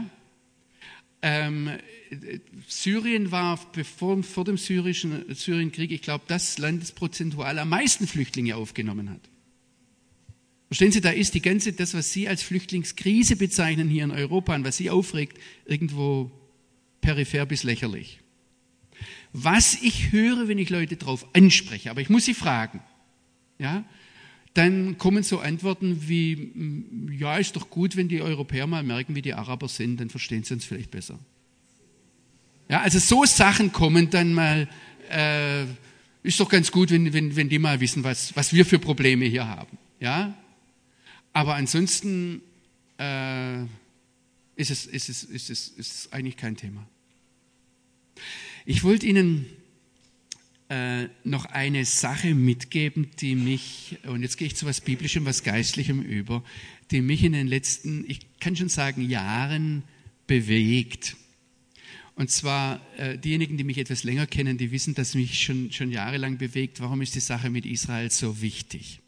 Ähm, Syrien war bevor, vor dem syrischen Syrienkrieg, ich glaube, das Land, das prozentual am meisten Flüchtlinge aufgenommen hat. Verstehen Sie, da ist die ganze, das, was Sie als Flüchtlingskrise bezeichnen hier in Europa und was Sie aufregt, irgendwo peripher bis lächerlich. Was ich höre, wenn ich Leute darauf anspreche, aber ich muss sie fragen, ja, dann kommen so Antworten wie, ja, ist doch gut, wenn die Europäer mal merken, wie die Araber sind, dann verstehen sie uns vielleicht besser. Ja, also so Sachen kommen dann mal, äh, ist doch ganz gut, wenn, wenn, wenn die mal wissen, was, was wir für Probleme hier haben. Ja, aber ansonsten äh, ist, es, ist, es, ist, es, ist es eigentlich kein Thema. Ich wollte Ihnen äh, noch eine Sache mitgeben, die mich, und jetzt gehe ich zu was Biblischem, was Geistlichem über, die mich in den letzten, ich kann schon sagen, Jahren bewegt. Und zwar, äh, diejenigen, die mich etwas länger kennen, die wissen, dass mich schon, schon jahrelang bewegt, warum ist die Sache mit Israel so wichtig?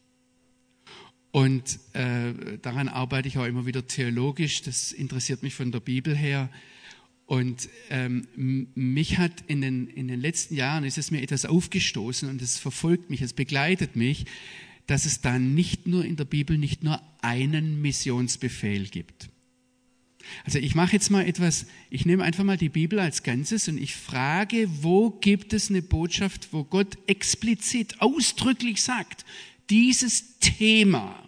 Und äh, daran arbeite ich auch immer wieder theologisch, das interessiert mich von der Bibel her. Und ähm, mich hat in den, in den letzten Jahren, ist es mir etwas aufgestoßen und es verfolgt mich, es begleitet mich, dass es da nicht nur in der Bibel nicht nur einen Missionsbefehl gibt. Also ich mache jetzt mal etwas, ich nehme einfach mal die Bibel als Ganzes und ich frage, wo gibt es eine Botschaft, wo Gott explizit, ausdrücklich sagt, dieses Thema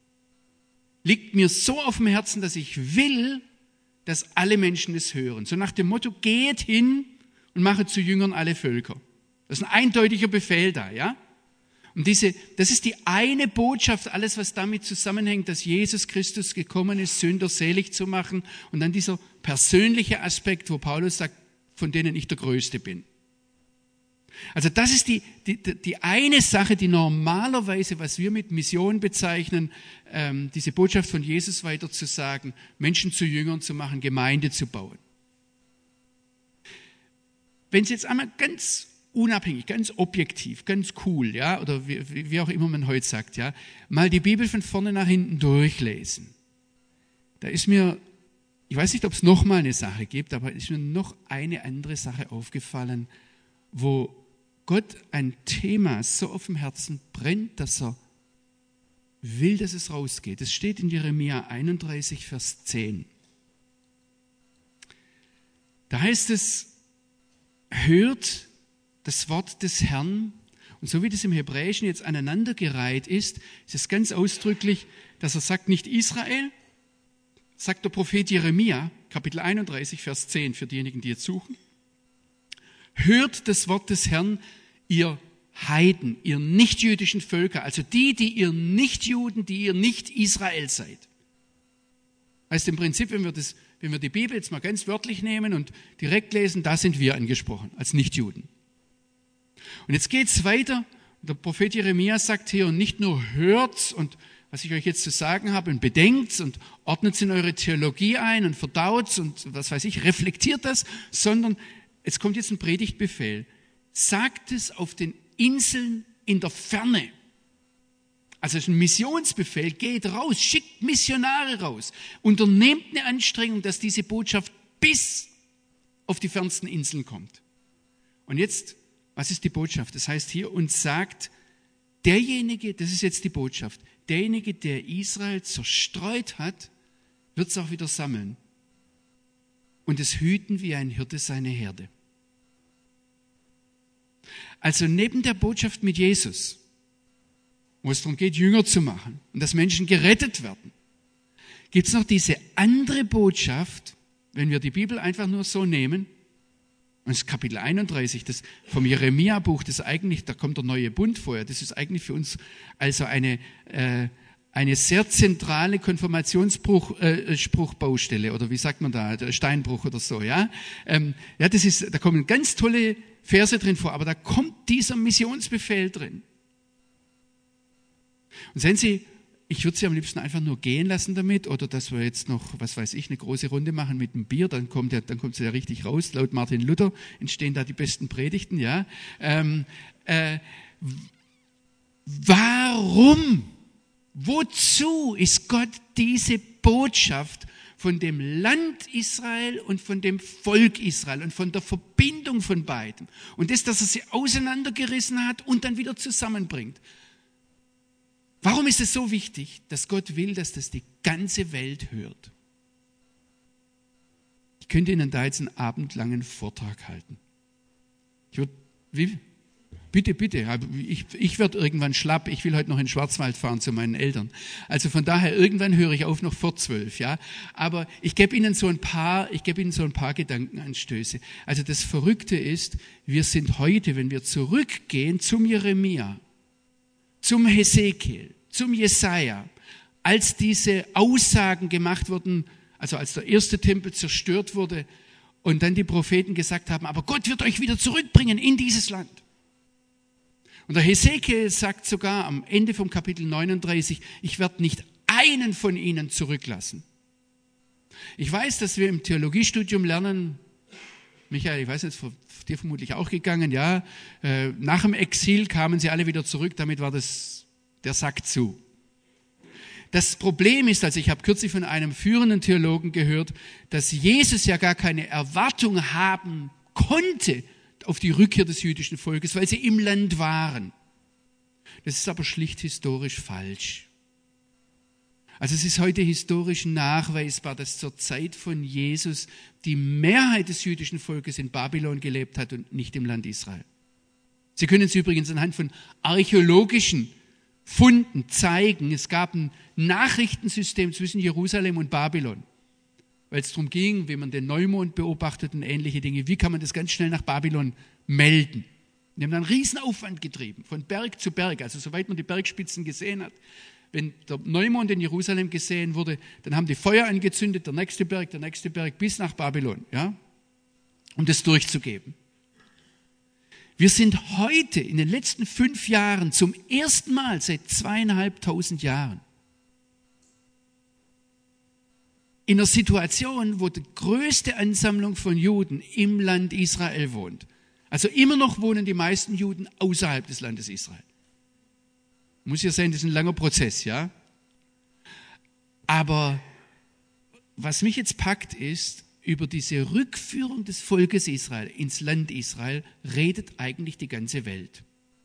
liegt mir so auf dem Herzen, dass ich will, dass alle Menschen es hören. So nach dem Motto, geht hin und mache zu Jüngern alle Völker. Das ist ein eindeutiger Befehl da, ja? Und diese, das ist die eine Botschaft, alles was damit zusammenhängt, dass Jesus Christus gekommen ist, Sünder selig zu machen. Und dann dieser persönliche Aspekt, wo Paulus sagt, von denen ich der Größte bin. Also das ist die, die, die eine Sache, die normalerweise, was wir mit Mission bezeichnen, ähm, diese Botschaft von Jesus weiterzusagen, Menschen zu Jüngern zu machen, Gemeinde zu bauen. Wenn es jetzt einmal ganz unabhängig, ganz objektiv, ganz cool, ja, oder wie, wie auch immer man heute sagt, ja, mal die Bibel von vorne nach hinten durchlesen, da ist mir, ich weiß nicht, ob es noch mal eine Sache gibt, aber ist mir noch eine andere Sache aufgefallen, wo Gott ein Thema so auf dem Herzen brennt, dass er will, dass es rausgeht. Es steht in Jeremia einunddreißig, Vers zehn. Da heißt es, hört das Wort des Herrn. Und so wie das im Hebräischen jetzt aneinandergereiht ist, ist es ganz ausdrücklich, dass er sagt, nicht Israel, sagt der Prophet Jeremia, Kapitel einunddreißig, Vers zehn, für diejenigen, die jetzt suchen. Hört das Wort des Herrn, ihr Heiden, ihr nichtjüdischen Völker, also die, die ihr Nichtjuden, die ihr nicht Israel seid. Heißt im Prinzip, wenn wir, das, wenn wir die Bibel jetzt mal ganz wörtlich nehmen und direkt lesen, da sind wir angesprochen, als Nichtjuden. Und jetzt geht's weiter. Der Prophet Jeremia sagt hier, und nicht nur hört's und was ich euch jetzt zu sagen habe und bedenkt's und ordnet's in eure Theologie ein und verdaut's und was weiß ich, reflektiert das, sondern es kommt jetzt ein Predigtbefehl. Sagt es auf den Inseln in der Ferne. Also es ist ein Missionsbefehl, geht raus, schickt Missionare raus, unternehmt eine Anstrengung, dass diese Botschaft bis auf die fernsten Inseln kommt. Und jetzt, was ist die Botschaft? Das heißt hier, und sagt, derjenige, das ist jetzt die Botschaft, derjenige, der Israel zerstreut hat, wird es auch wieder sammeln und es hüten wie ein Hirte seine Herde. Also neben der Botschaft mit Jesus, wo es darum geht, Jünger zu machen und dass Menschen gerettet werden, gibt es noch diese andere Botschaft, wenn wir die Bibel einfach nur so nehmen, und das ist Kapitel einunddreißig, das vom Jeremia-Buch, das eigentlich, da kommt der neue Bund vorher, das ist eigentlich für uns also eine, äh, eine sehr zentrale Konfirmationsspruchbaustelle, äh, oder wie sagt man da, Steinbruch oder so, ja. Ähm, ja, das ist, da kommen ganz tolle Verse drin vor, aber da kommt dieser Missionsbefehl drin. Und sehen Sie, ich würde Sie am liebsten einfach nur gehen lassen damit, oder dass wir jetzt noch, was weiß ich, eine große Runde machen mit einem Bier, dann kommt ja, dann kommt sie ja richtig raus. Laut Martin Luther entstehen da die besten Predigten, ja. Ähm, äh, warum, wozu ist Gott diese Botschaft von dem Land Israel und von dem Volk Israel und von der Verbindung von beiden und das, dass er sie auseinandergerissen hat und dann wieder zusammenbringt? Warum ist es so wichtig, dass Gott will, dass das die ganze Welt hört? Ich könnte Ihnen da jetzt einen abendlangen Vortrag halten. Ich würde, wie? Bitte, bitte, ich, ich werde irgendwann schlapp, ich will heute noch in den Schwarzwald fahren zu meinen Eltern. Also von daher, irgendwann höre ich auf noch vor zwölf, ja. Aber ich gebe Ihnen so ein paar, ich gebe Ihnen so ein paar Gedankenanstöße. Also das Verrückte ist, wir sind heute, wenn wir zurückgehen zum Jeremia, zum Hesekiel, zum Jesaja, als diese Aussagen gemacht wurden, also als der erste Tempel zerstört wurde und dann die Propheten gesagt haben, aber Gott wird euch wieder zurückbringen in dieses Land. Und der Hesekiel sagt sogar am Ende vom Kapitel neununddreißig, ich werde nicht einen von ihnen zurücklassen. Ich weiß, dass wir im Theologiestudium lernen, Michael, ich weiß nicht, dir vermutlich auch gegangen, ja, äh, nach dem Exil kamen sie alle wieder zurück, damit war das der Sack zu. Das Problem ist, also ich habe kürzlich von einem führenden Theologen gehört, dass Jesus ja gar keine Erwartung haben konnte auf die Rückkehr des jüdischen Volkes, weil sie im Land waren. Das ist aber schlicht historisch falsch. Also es ist heute historisch nachweisbar, dass zur Zeit von Jesus die Mehrheit des jüdischen Volkes in Babylon gelebt hat und nicht im Land Israel. Sie können es übrigens anhand von archäologischen Funden zeigen. Es gab ein Nachrichtensystem zwischen Jerusalem und Babylon, weil es darum ging, wie man den Neumond beobachtet und ähnliche Dinge. Wie kann man das ganz schnell nach Babylon melden? Die haben dann einen Riesenaufwand getrieben, von Berg zu Berg, also soweit man die Bergspitzen gesehen hat. Wenn der Neumond in Jerusalem gesehen wurde, dann haben die Feuer angezündet, der nächste Berg, der nächste Berg, bis nach Babylon, ja, um das durchzugeben. Wir sind heute in den letzten fünf Jahren zum ersten Mal seit zweieinhalbtausend Jahren in einer Situation, wo die größte Ansammlung von Juden im Land Israel wohnt. Also immer noch wohnen die meisten Juden außerhalb des Landes Israel. Muss ja sein, das ist ein langer Prozess, ja. Aber was mich jetzt packt ist, über diese Rückführung des Volkes Israel ins Land Israel redet eigentlich die ganze Welt.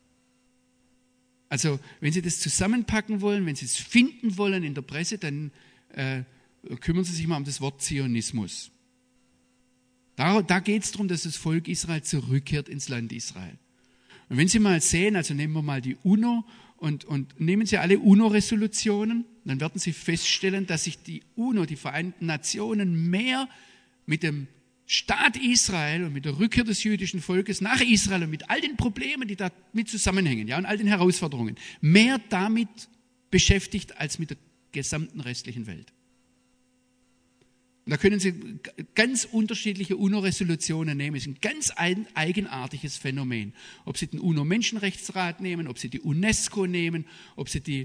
Also wenn Sie das zusammenpacken wollen, wenn Sie es finden wollen in der Presse, dann äh, kümmern Sie sich mal um das Wort Zionismus. Da, da geht es darum, dass das Volk Israel zurückkehrt ins Land Israel. Und wenn Sie mal sehen, also nehmen wir mal die UNO und, und nehmen Sie alle UNO-Resolutionen, dann werden Sie feststellen, dass sich die UNO, die Vereinten Nationen, mehr mit dem Staat Israel und mit der Rückkehr des jüdischen Volkes nach Israel und mit all den Problemen, die damit zusammenhängen, ja, und all den Herausforderungen, mehr damit beschäftigt als mit der gesamten restlichen Welt. Und da können Sie ganz unterschiedliche UNO-Resolutionen nehmen. Es ist ein ganz eigenartiges Phänomen. Ob Sie den UNO-Menschenrechtsrat nehmen, ob Sie die UNESCO nehmen, ob Sie die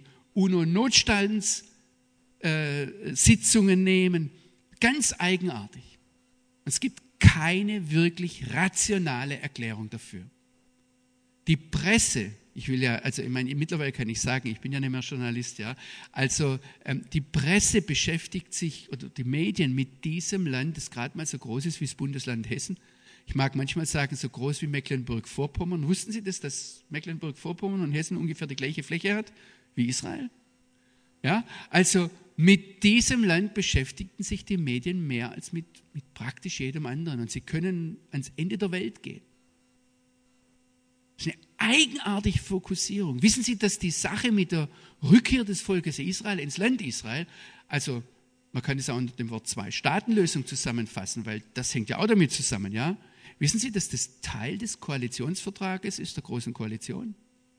UNO-Notstandssitzungen nehmen. Ganz eigenartig. Es gibt keine wirklich rationale Erklärung dafür. Die Presse Ich will ja, also ich meine, mittlerweile kann ich sagen, ich bin ja nicht mehr Journalist, ja. Also ähm, die Presse beschäftigt sich, oder die Medien mit diesem Land, das gerade mal so groß ist wie das Bundesland Hessen. Ich mag manchmal sagen, so groß wie Mecklenburg-Vorpommern. Wussten Sie das, dass Mecklenburg-Vorpommern und Hessen ungefähr die gleiche Fläche hat wie Israel? Ja, also mit diesem Land beschäftigten sich die Medien mehr als mit, mit praktisch jedem anderen. Und sie können ans Ende der Welt gehen. Das ist eine eigenartige Fokussierung. Wissen Sie, dass die Sache mit der Rückkehr des Volkes Israel ins Land Israel, also man kann es auch unter dem Wort Zwei-Staaten-Lösung zusammenfassen, weil das hängt ja auch damit zusammen, ja? Wissen Sie, dass das Teil des Koalitionsvertrages ist, der Großen Koalition?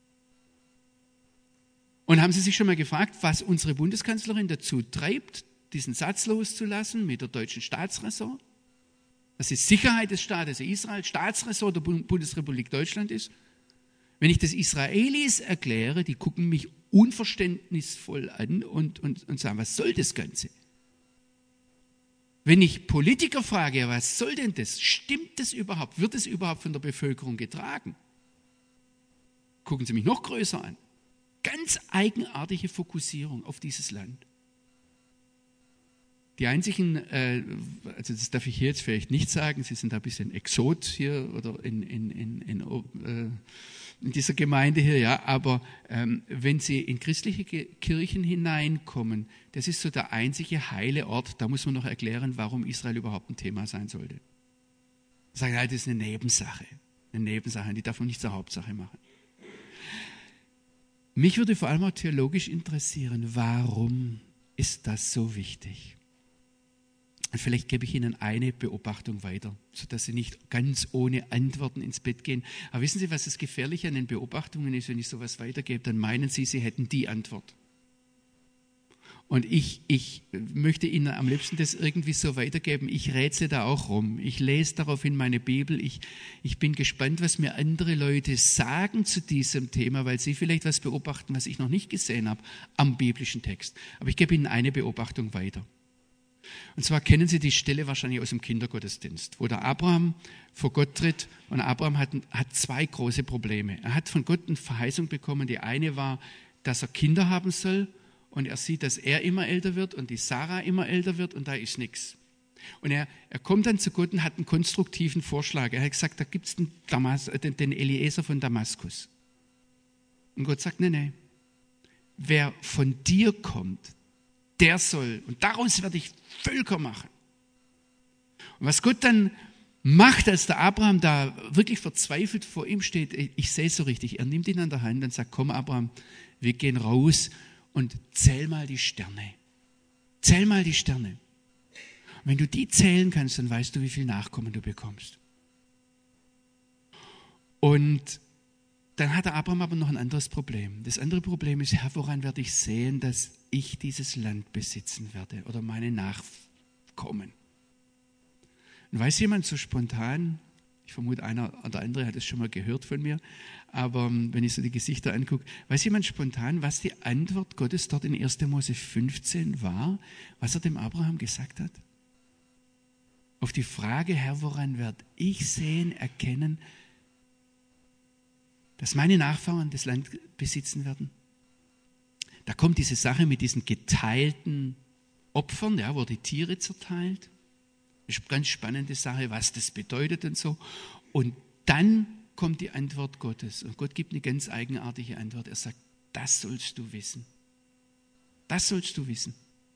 Und haben Sie sich schon mal gefragt, was unsere Bundeskanzlerin dazu treibt, diesen Satz loszulassen mit der deutschen Staatsräson? Dass die Sicherheit des Staates Israel Staatsräson der Bundesrepublik Deutschland ist? Wenn ich das Israelis erkläre, die gucken mich unverständnisvoll an und, und, und sagen, was soll das Ganze? Wenn ich Politiker frage, ja, was soll denn das? Stimmt das überhaupt? Wird es überhaupt von der Bevölkerung getragen? Gucken Sie mich noch größer an. Ganz eigenartige Fokussierung auf dieses Land. Die einzigen, äh, also das darf ich hier jetzt vielleicht nicht sagen, Sie sind da ein bisschen Exot hier oder in, in, in, in, äh, in dieser Gemeinde hier, ja, aber ähm, wenn Sie in christliche Kirchen hineinkommen, das ist so der einzige heile Ort, da muss man noch erklären, warum Israel überhaupt ein Thema sein sollte. Sagen, ja, das ist eine Nebensache, eine Nebensache, die darf man nicht zur Hauptsache machen. Mich würde vor allem auch theologisch interessieren, warum ist das so wichtig? Und vielleicht gebe ich Ihnen eine Beobachtung weiter, sodass Sie nicht ganz ohne Antworten ins Bett gehen. Aber wissen Sie, was das Gefährliche an den Beobachtungen ist, wenn ich sowas weitergebe? Dann meinen Sie, Sie hätten die Antwort. Und ich, ich möchte Ihnen am liebsten das irgendwie so weitergeben. Ich rätsel da auch rum. Ich lese daraufhin meine Bibel. Ich, ich bin gespannt, was mir andere Leute sagen zu diesem Thema, weil sie vielleicht was beobachten, was ich noch nicht gesehen habe am biblischen Text. Aber ich gebe Ihnen eine Beobachtung weiter. Und zwar kennen Sie die Stelle wahrscheinlich aus dem Kindergottesdienst, wo der Abraham vor Gott tritt. Und Abraham hat, hat zwei große Probleme. Er hat von Gott eine Verheißung bekommen. Die eine war, dass er Kinder haben soll. Und er sieht, dass er immer älter wird und die Sarah immer älter wird und da ist nichts. Und er, er kommt dann zu Gott und hat einen konstruktiven Vorschlag. Er hat gesagt, da gibt es den, den, den Eliezer von Damaskus. Und Gott sagt, nee, nee, wer von dir kommt, der soll, und daraus werde ich Völker machen. Und was Gott dann macht, als der Abraham da wirklich verzweifelt vor ihm steht, ich sehe es so richtig, er nimmt ihn an der Hand und sagt, komm Abraham, wir gehen raus und zähl mal die Sterne. Zähl mal die Sterne. Und wenn du die zählen kannst, dann weißt du, wie viele Nachkommen du bekommst. Und dann hat der Abraham aber noch ein anderes Problem. Das andere Problem ist, Herr, woran werde ich sehen, dass ich dieses Land besitzen werde oder meine Nachkommen? Und weiß jemand so spontan, ich vermute, einer oder andere hat es schon mal gehört von mir, aber wenn ich so die Gesichter angucke, weiß jemand spontan, was die Antwort Gottes dort in erster Mose fünfzehn war, was er dem Abraham gesagt hat? Auf die Frage, Herr, woran werde ich sehen, erkennen, dass meine Nachfahren das Land besitzen werden? Da kommt diese Sache mit diesen geteilten Opfern, ja, wo die Tiere zerteilt. Das ist eine ganz spannende Sache, was das bedeutet und so. Und dann kommt die Antwort Gottes. Und Gott gibt eine ganz eigenartige Antwort. Er sagt, das sollst du wissen. Das sollst du wissen.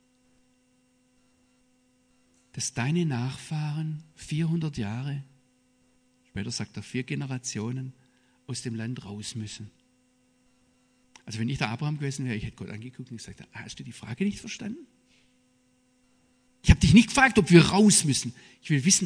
Dass deine Nachfahren vierhundert Jahre, später sagt er vier Generationen, aus dem Land raus müssen. Also wenn ich der Abraham gewesen wäre, ich hätte Gott angeguckt und gesagt, hast du die Frage nicht verstanden? Ich habe dich nicht gefragt, ob wir raus müssen. Ich will wissen,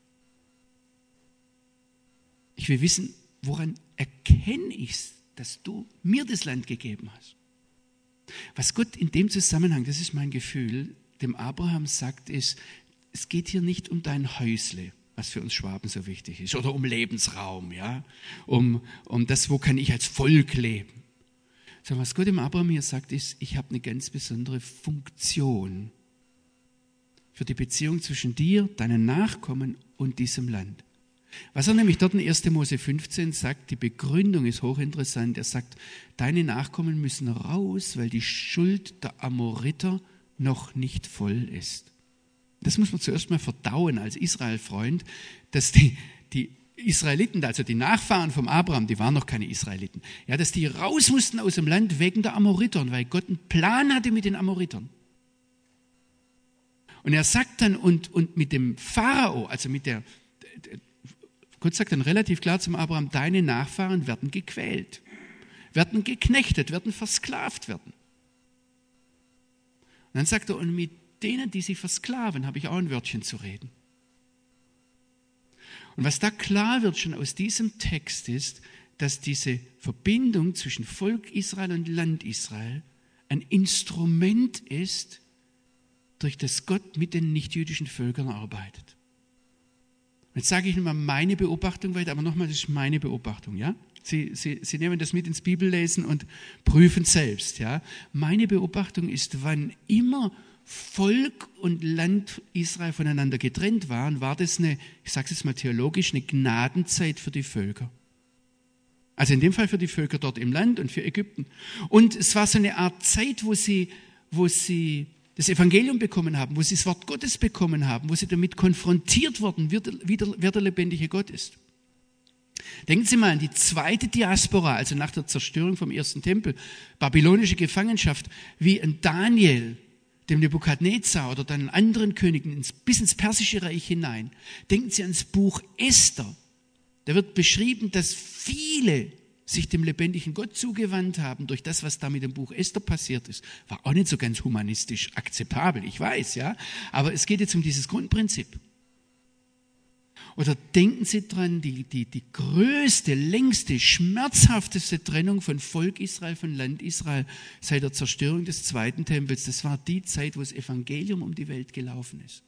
ich will wissen, woran erkenne ich es, dass du mir das Land gegeben hast. Was Gott in dem Zusammenhang, das ist mein Gefühl, dem Abraham sagt, ist, es geht hier nicht um dein Häusle, was für uns Schwaben so wichtig ist, oder um Lebensraum, ja, um, um das, wo kann ich als Volk leben. Sondern was Gott dem Abraham hier sagt, ist, ich habe eine ganz besondere Funktion für die Beziehung zwischen dir, deinen Nachkommen und diesem Land. Was er nämlich dort in erster Mose fünfzehn sagt, die Begründung ist hochinteressant. Er sagt, deine Nachkommen müssen raus, weil die Schuld der Amoriter noch nicht voll ist. Das muss man zuerst mal verdauen als Israel-Freund, dass die, die Israeliten, also die Nachfahren vom Abraham, die waren noch keine Israeliten, ja, dass die raus mussten aus dem Land wegen der Amoritern, weil Gott einen Plan hatte mit den Amoritern. Und er sagt dann, und, und mit dem Pharao, also mit der, Gott sagt dann relativ klar zum Abraham, deine Nachfahren werden gequält, werden geknechtet, werden versklavt werden. Und dann sagt er, und mit denen, die sie versklaven, habe ich auch ein Wörtchen zu reden. Und was da klar wird schon aus diesem Text ist, dass diese Verbindung zwischen Volk Israel und Land Israel ein Instrument ist, durch das Gott mit den nichtjüdischen Völkern arbeitet. Jetzt sage ich Ihnen mal meine Beobachtung weiter, aber nochmal, das ist meine Beobachtung, ja? Sie, Sie, Sie nehmen das mit ins Bibellesen und prüfen selbst, ja? Meine Beobachtung ist, wann immer Volk und Land Israel voneinander getrennt waren, war das eine, ich sage es jetzt mal theologisch, eine Gnadenzeit für die Völker. Also in dem Fall für die Völker dort im Land und für Ägypten. Und es war so eine Art Zeit, wo sie, wo sie das Evangelium bekommen haben, wo sie das Wort Gottes bekommen haben, wo sie damit konfrontiert wurden, wer der, wer der lebendige Gott ist. Denken Sie mal an die zweite Diaspora, also nach der Zerstörung vom ersten Tempel, babylonische Gefangenschaft, wie ein Daniel, dem Nebukadnezar oder dann anderen Königen ins, bis ins Persische Reich hinein. Denken Sie ans Buch Esther. Da wird beschrieben, dass viele sich dem lebendigen Gott zugewandt haben durch das, was da mit dem Buch Esther passiert ist. War auch nicht so ganz humanistisch akzeptabel, ich weiß, ja. Aber es geht jetzt um dieses Grundprinzip. Oder denken Sie dran, die, die, die größte, längste, schmerzhafteste Trennung von Volk Israel, von Land Israel seit der Zerstörung des zweiten Tempels. Das war die Zeit, wo das Evangelium um die Welt gelaufen ist.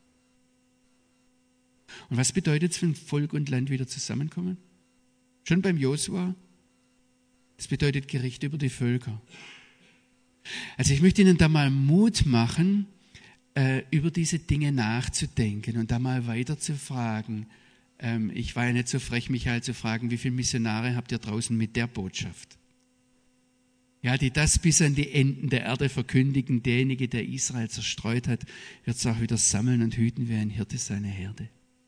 Und was bedeutet es, wenn Volk und Land wieder zusammenkommen? Schon beim Josua? Das bedeutet Gericht über die Völker. Also ich möchte Ihnen da mal Mut machen, über diese Dinge nachzudenken und da mal weiter zu fragen. Ich war ja nicht so frech, Michael zu fragen, wie viele Missionare habt ihr draußen mit der Botschaft? Ja, die das bis an die Enden der Erde verkündigen. Derjenige, der Israel zerstreut hat, wird es auch wieder sammeln und hüten wie ein Hirte seine Herde.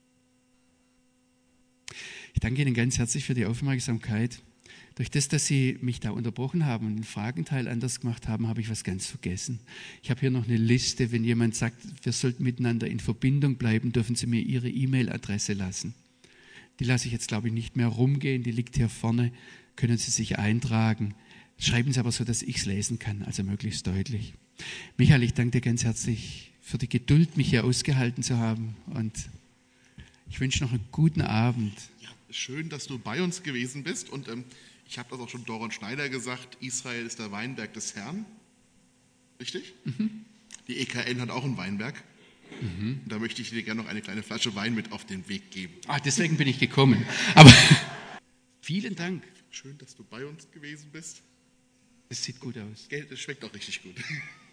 Ich danke Ihnen ganz herzlich für die Aufmerksamkeit. Durch das, dass Sie mich da unterbrochen haben und den Fragenteil anders gemacht haben, habe ich was ganz vergessen. Ich habe hier noch eine Liste. Wenn jemand sagt, wir sollten miteinander in Verbindung bleiben, dürfen Sie mir Ihre E-Mail-Adresse lassen. Die lasse ich jetzt, glaube ich, nicht mehr rumgehen. Die liegt hier vorne. Können Sie sich eintragen. Schreiben Sie aber so, dass ich es lesen kann, also möglichst deutlich. Michael, ich danke dir ganz herzlich für die Geduld, mich hier ausgehalten zu haben. Und ich wünsche noch einen guten Abend. Ja, schön, dass du bei uns gewesen bist. Und ähm, ich habe das auch schon Doron Schneider gesagt, Israel ist der Weinberg des Herrn. Richtig? Mhm. Die E K N hat auch einen Weinberg. Mhm. Da möchte ich dir gerne noch eine kleine Flasche Wein mit auf den Weg geben. Ah, deswegen bin ich gekommen. Aber vielen Dank. Schön, dass du bei uns gewesen bist. Es sieht gut aus. Das schmeckt auch richtig gut.